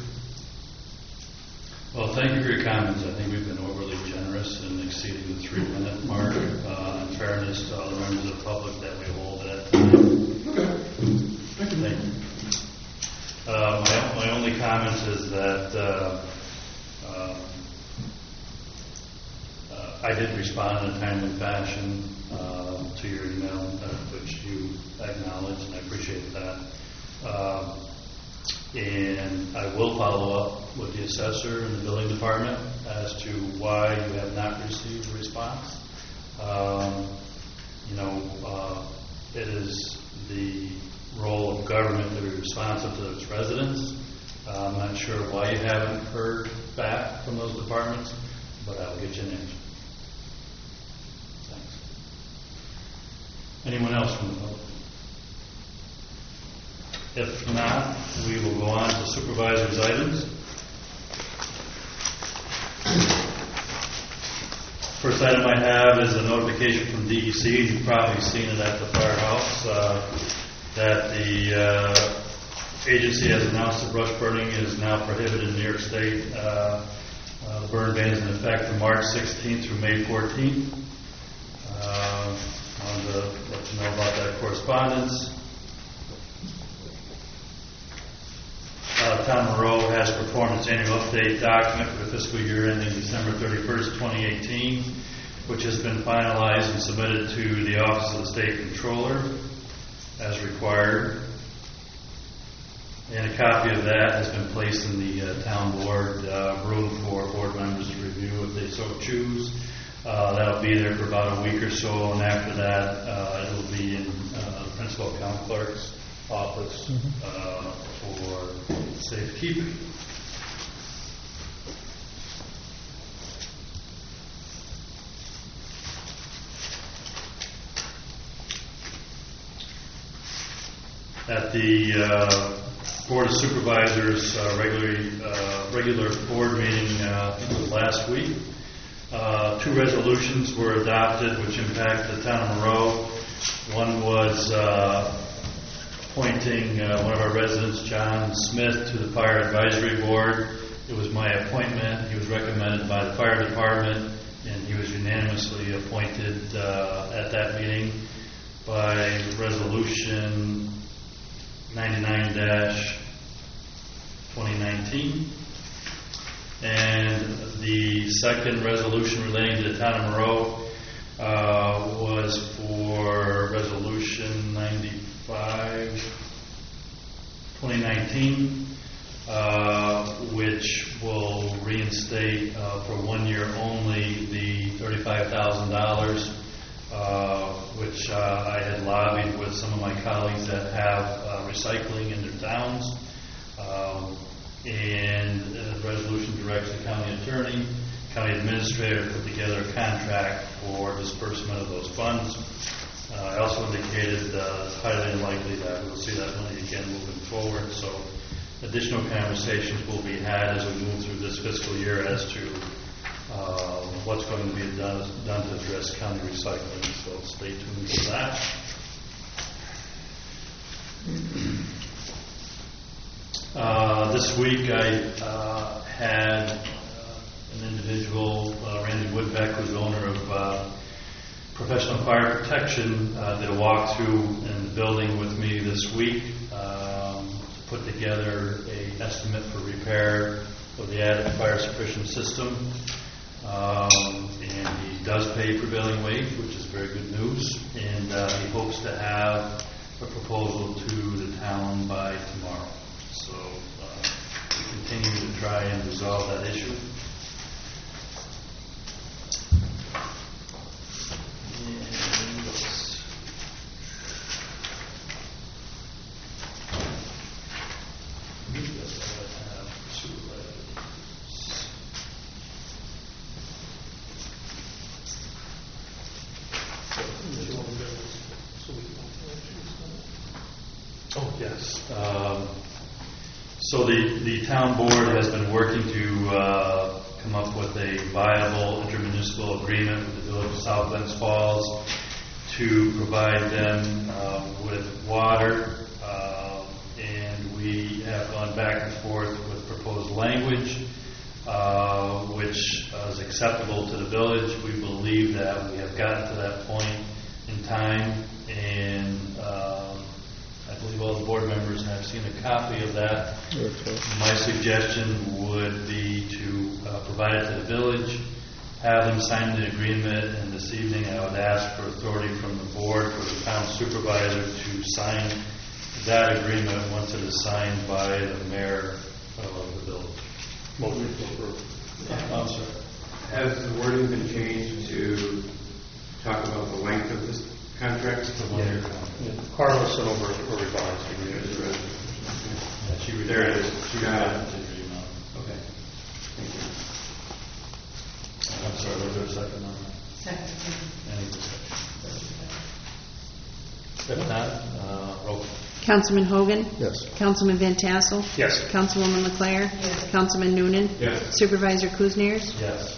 Well, thank you for your comments. I think we've been overly generous in exceeding the 3-minute mark. In fairness to all the members of the public that we hold at time. Okay. Thank you. Thank you. My only comment is that I did respond in a timely fashion to your email, which you acknowledged, and I appreciate that. And I will follow up with the assessor and the building department as to why you have not received a response. It is the role of government to be responsive to its residents. I'm not sure why you haven't heard back from those departments, but I will get you an answer. Thanks. Anyone else from the public? If not, we will go on to supervisor's items. First item I have is a notification from DEC. You've probably seen it at the firehouse that the agency has announced that brush burning is now prohibited in New York State. The burn ban is in effect from March 16th through May 14th. I wanted to let you know about that correspondence. Town of Monroe has performed its annual update document for the fiscal year ending December 31st, 2018, which has been finalized and submitted to the Office of the State Controller as required. And a copy of that has been placed in the town board room for board members to review if they so choose. That'll be there for about a week or so, and after that, it'll be in the principal account clerk's office for safekeeping. At the Board of Supervisors regular board meeting, I think it was last week, 2 resolutions were adopted which impact the town of Monroe. One was appointing one of our residents, John Smith, to the Fire Advisory Board. It was my appointment. He was recommended by the fire department, and he was unanimously appointed at that meeting by Resolution 99-2019. And the second resolution relating to the town of Monroe was for Resolution 95-2019, which will reinstate for 1 year only the $35,000, which I had lobbied with some of my colleagues that have recycling in their towns. And the resolution directs the county attorney county administrator put together a contract for disbursement of those funds. I also indicated it's highly unlikely that we'll see that money again moving forward, so additional conversations will be had as we move through this fiscal year as to what's going to be done to address county recycling, so stay tuned for that. This week I had an individual, Randy Woodbeck, who's the owner of Professional Fire Protection, did a walkthrough in the building with me this week to put together an estimate for repair of the attic fire suppression system. And he does pay prevailing wage, which is very good news, and he hopes to have a proposal to the town by tomorrow. So we continue to try and resolve that issue. Oh, yes. So the town board has been working to come up with a viable intermunicipal agreement with the Village of South Glens Falls to provide them with water, and we have gone back and forth with proposed language, which is acceptable to the village. We believe that we have gotten to that point in time, and I believe all the board members have seen a copy of that. My suggestion would be to provide it to the village, have them sign the agreement, and this evening I would ask for authority from the board for the town supervisor to sign that agreement once it is signed by the mayor of the village. Motion to approve. I'm sorry. Has the wording been changed to talk about the length of this contract? Carlos sent over a revised. There it is. She got it. Okay. Thank you. I'm sorry, was there a second on that? Second. Any discussion? If not, roll call. Councilman Hogan? Yes. Councilman Van Tassel? Yes. Councilwoman LeClaire? Yes. Councilman Noonan? Yes. Supervisor Kuzniers? Yes.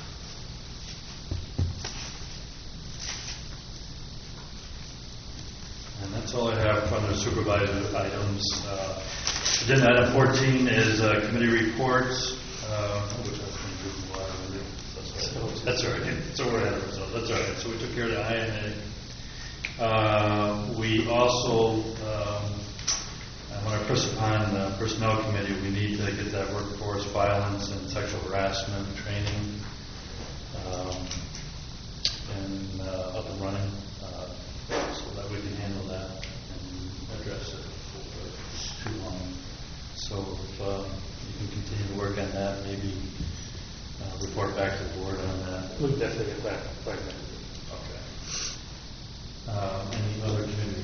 And that's all I have from the supervisor items. Agenda item 14 is committee reports. Which I think is a lot of it. That's all right. It's overhead of ourselves. That's all right. So we took care of the IMA. We also, I want to press upon the personnel committee, we need to get that workforce violence and sexual harassment training and up and running so that we can handle that and address it before too long. So if you can continue to work on that, maybe report back to the board on that. We'll definitely get back right now. Any other committee?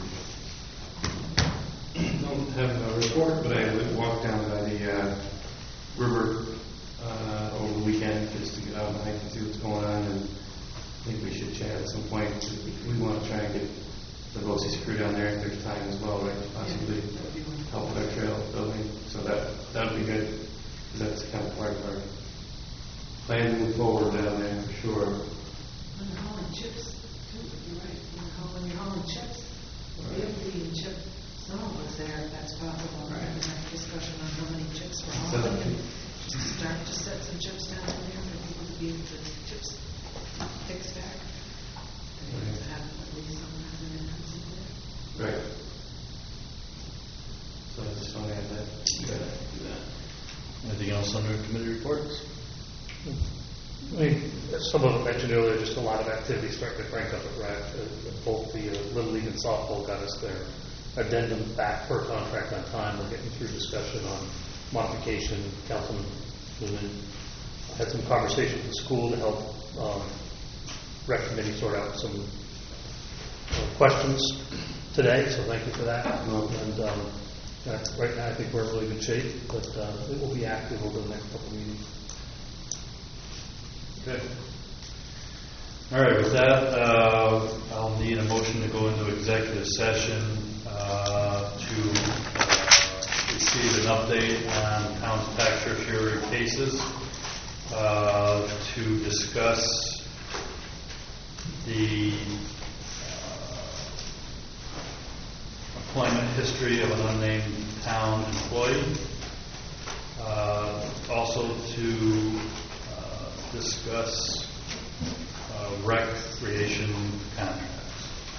I don't have a report, but I walked down by the river over the weekend just to get out and hike and see what's going on, and I think we should chat at some point. We want to try and get the BOCES crew down there if there's time as well, right? Possibly help with our trail building. So that would be good, because that's kind of part of our plan to move forward down there for sure. When you're hauling chips, too, you're right. When you're hauling chips, if the chip snow was there, that's possible. We're going to have a discussion on how many chips we're hauling, and just start to set some chips down in there for people to be able to chips fix back. And have at least someone has an entrance in there. Right. So I just want to add that. You got to do that. Anything else under committee reports? I mean, some of it mentioned earlier, just a lot of activity starting to crank up at RAC. Both the Little League and softball got us their addendum back per contract on time. We're getting through discussion on modification. Councilman Newman had some conversation with the school to help rec committee sort out some questions today, so thank you for that. And right now I think we're in really good shape, but it will be active over the next couple of meetings. Okay. All right, with that, I'll need a motion to go into executive session to receive an update on town's tax certiorari cases, to discuss the employment history of an unnamed town employee, also to discuss recreation contracts.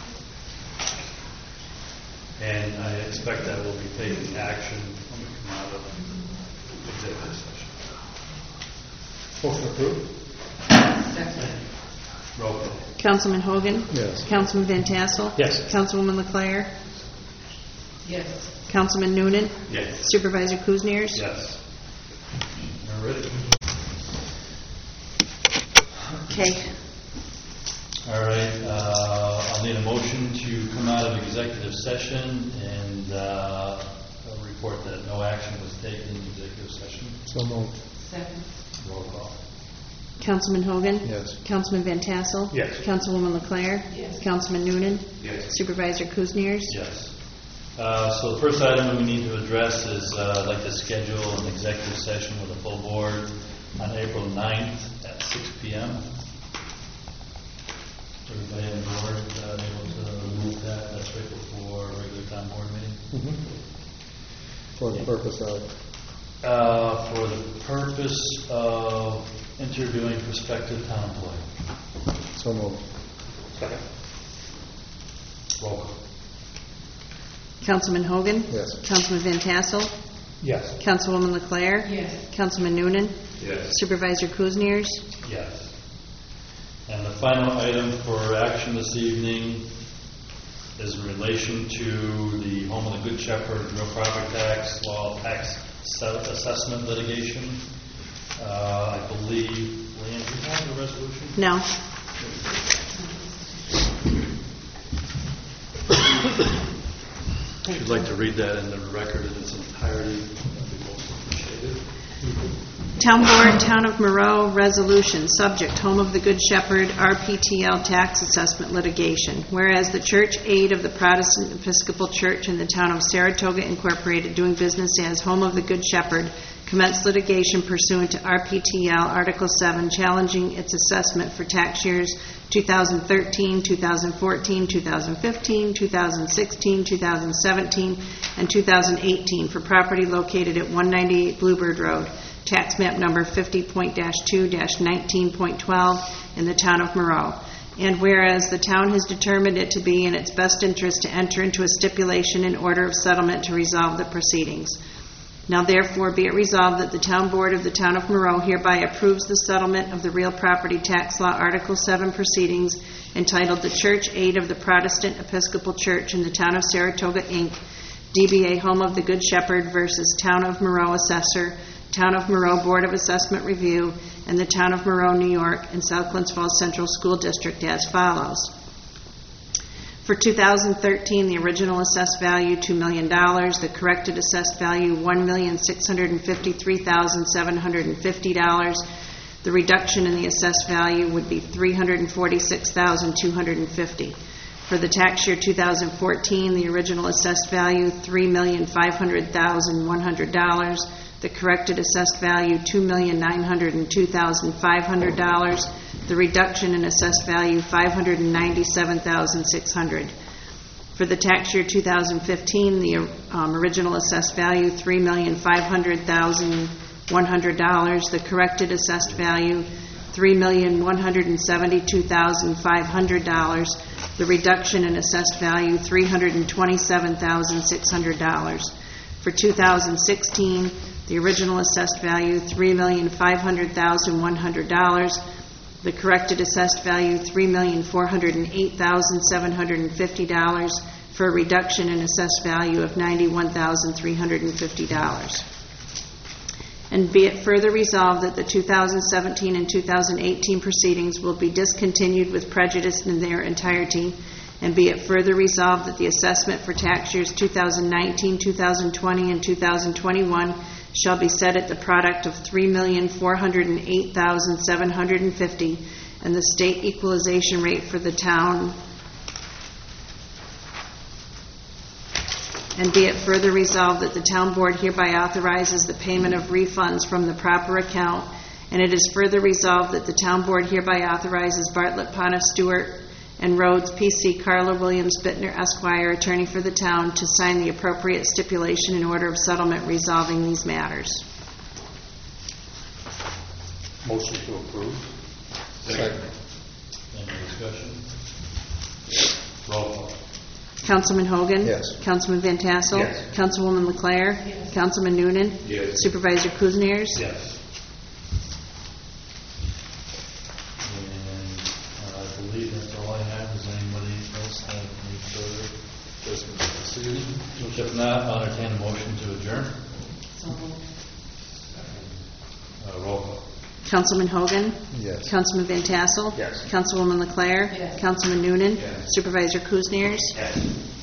And I expect that we'll be taking action when we come out of executive session. Motion approved. Second. Roll call. Councilman Hogan? Yes. Councilman Van Tassel? Yes. Councilwoman LeClaire? Yes. Councilman Noonan? Yes. Supervisor Kuzniers? Yes. All right. Okay. All right, I'll need a motion to come out of executive session and report that no action was taken in executive session. So moved. Second. Roll call. Councilman Hogan? Yes. Councilman Van Tassel? Yes. Councilwoman LeClaire? Yes. Councilman Noonan? Yes. Supervisor Kuzniers? Yes. So the first item that we need to address is I'd like to schedule an executive session with the full board on April 9th at 6 p.m. Everybody on board able to move that? That's right before a regular town board meeting? For the purpose of? For the purpose of interviewing prospective town employee. So moved. Second. Roll call. Councilman Hogan? Yes. Councilman Van Tassel? Yes. Councilwoman LeClaire? Yes. Councilman Noonan? Yes. Supervisor Kuzniers? Yes. And the final item for action this evening is in relation to the Home of the Good Shepherd real property tax law tax assessment litigation. I believe, Leanne, do you have the resolution? No. If you'd like to read that in the record in its entirety, that'd be most appreciated. Town Board, Town of Moreau, Resolution, Subject, Home of the Good Shepherd, RPTL Tax Assessment Litigation. Whereas the Church Aid of the Protestant Episcopal Church in the Town of Saratoga Incorporated, doing business as Home of the Good Shepherd, commenced litigation pursuant to RPTL Article 7, challenging its assessment for tax years 2013, 2014, 2015, 2016, 2017, and 2018 for property located at 198 Bluebird Road, tax map number 50.2-19.12 in the Town of Moreau. And whereas the town has determined it to be in its best interest to enter into a stipulation in order of settlement to resolve the proceedings. Now therefore be it resolved that the Town Board of the Town of Moreau hereby approves the settlement of the real property tax law Article 7 proceedings entitled The Church Aid of the Protestant Episcopal Church in the Town of Saratoga, Inc., DBA Home of the Good Shepherd versus Town of Moreau Assessor, Town of Moreau Board of Assessment Review, and the Town of Moreau, New York, and South Glens Falls Central School District as follows. For 2013, the original assessed value, $2 million. The corrected assessed value, $1,653,750. The reduction in the assessed value would be $346,250. For the tax year 2014, the original assessed value, $3,500,100. The corrected assessed value, $2,902,500. The reduction in assessed value, $597,600. For the tax year 2015, the original assessed value, $3,500,100. The corrected assessed value, $3,172,500. The reduction in assessed value, $327,600. For 2016, the original assessed value, $3,500,100. The corrected assessed value, $3,408,750, for a reduction in assessed value of $91,350. And be it further resolved that the 2017 and 2018 proceedings will be discontinued with prejudice in their entirety. And be it further resolved that the assessment for tax years 2019, 2020, and 2021 shall be set at the product of $3,408,750, and the state equalization rate for the town. And be it further resolved that the town board hereby authorizes the payment of refunds from the proper account, and it is further resolved that the town board hereby authorizes Bartlett, Ponta, Stewart, and Rhodes, P.C. Carla Williams Bittner, Esquire, attorney for the town, to sign the appropriate stipulation in order of settlement resolving these matters. Motion to approve. Second. Any discussion? Roll call. Councilman Hogan? Yes. Councilman Van Tassel? Yes. Councilwoman LeClaire? Yes. Councilman Noonan? Yes. Supervisor Kuzniers? Yes. And I believe that's all I have. Does anybody else have any further business this evening? If not, I'll entertain a motion to adjourn. Roll call. Councilman Hogan? Yes. Councilman Van Tassel? Yes. Councilwoman LeClaire? Yes. Councilman Noonan? Yes. Supervisor Kuzniers? Yes.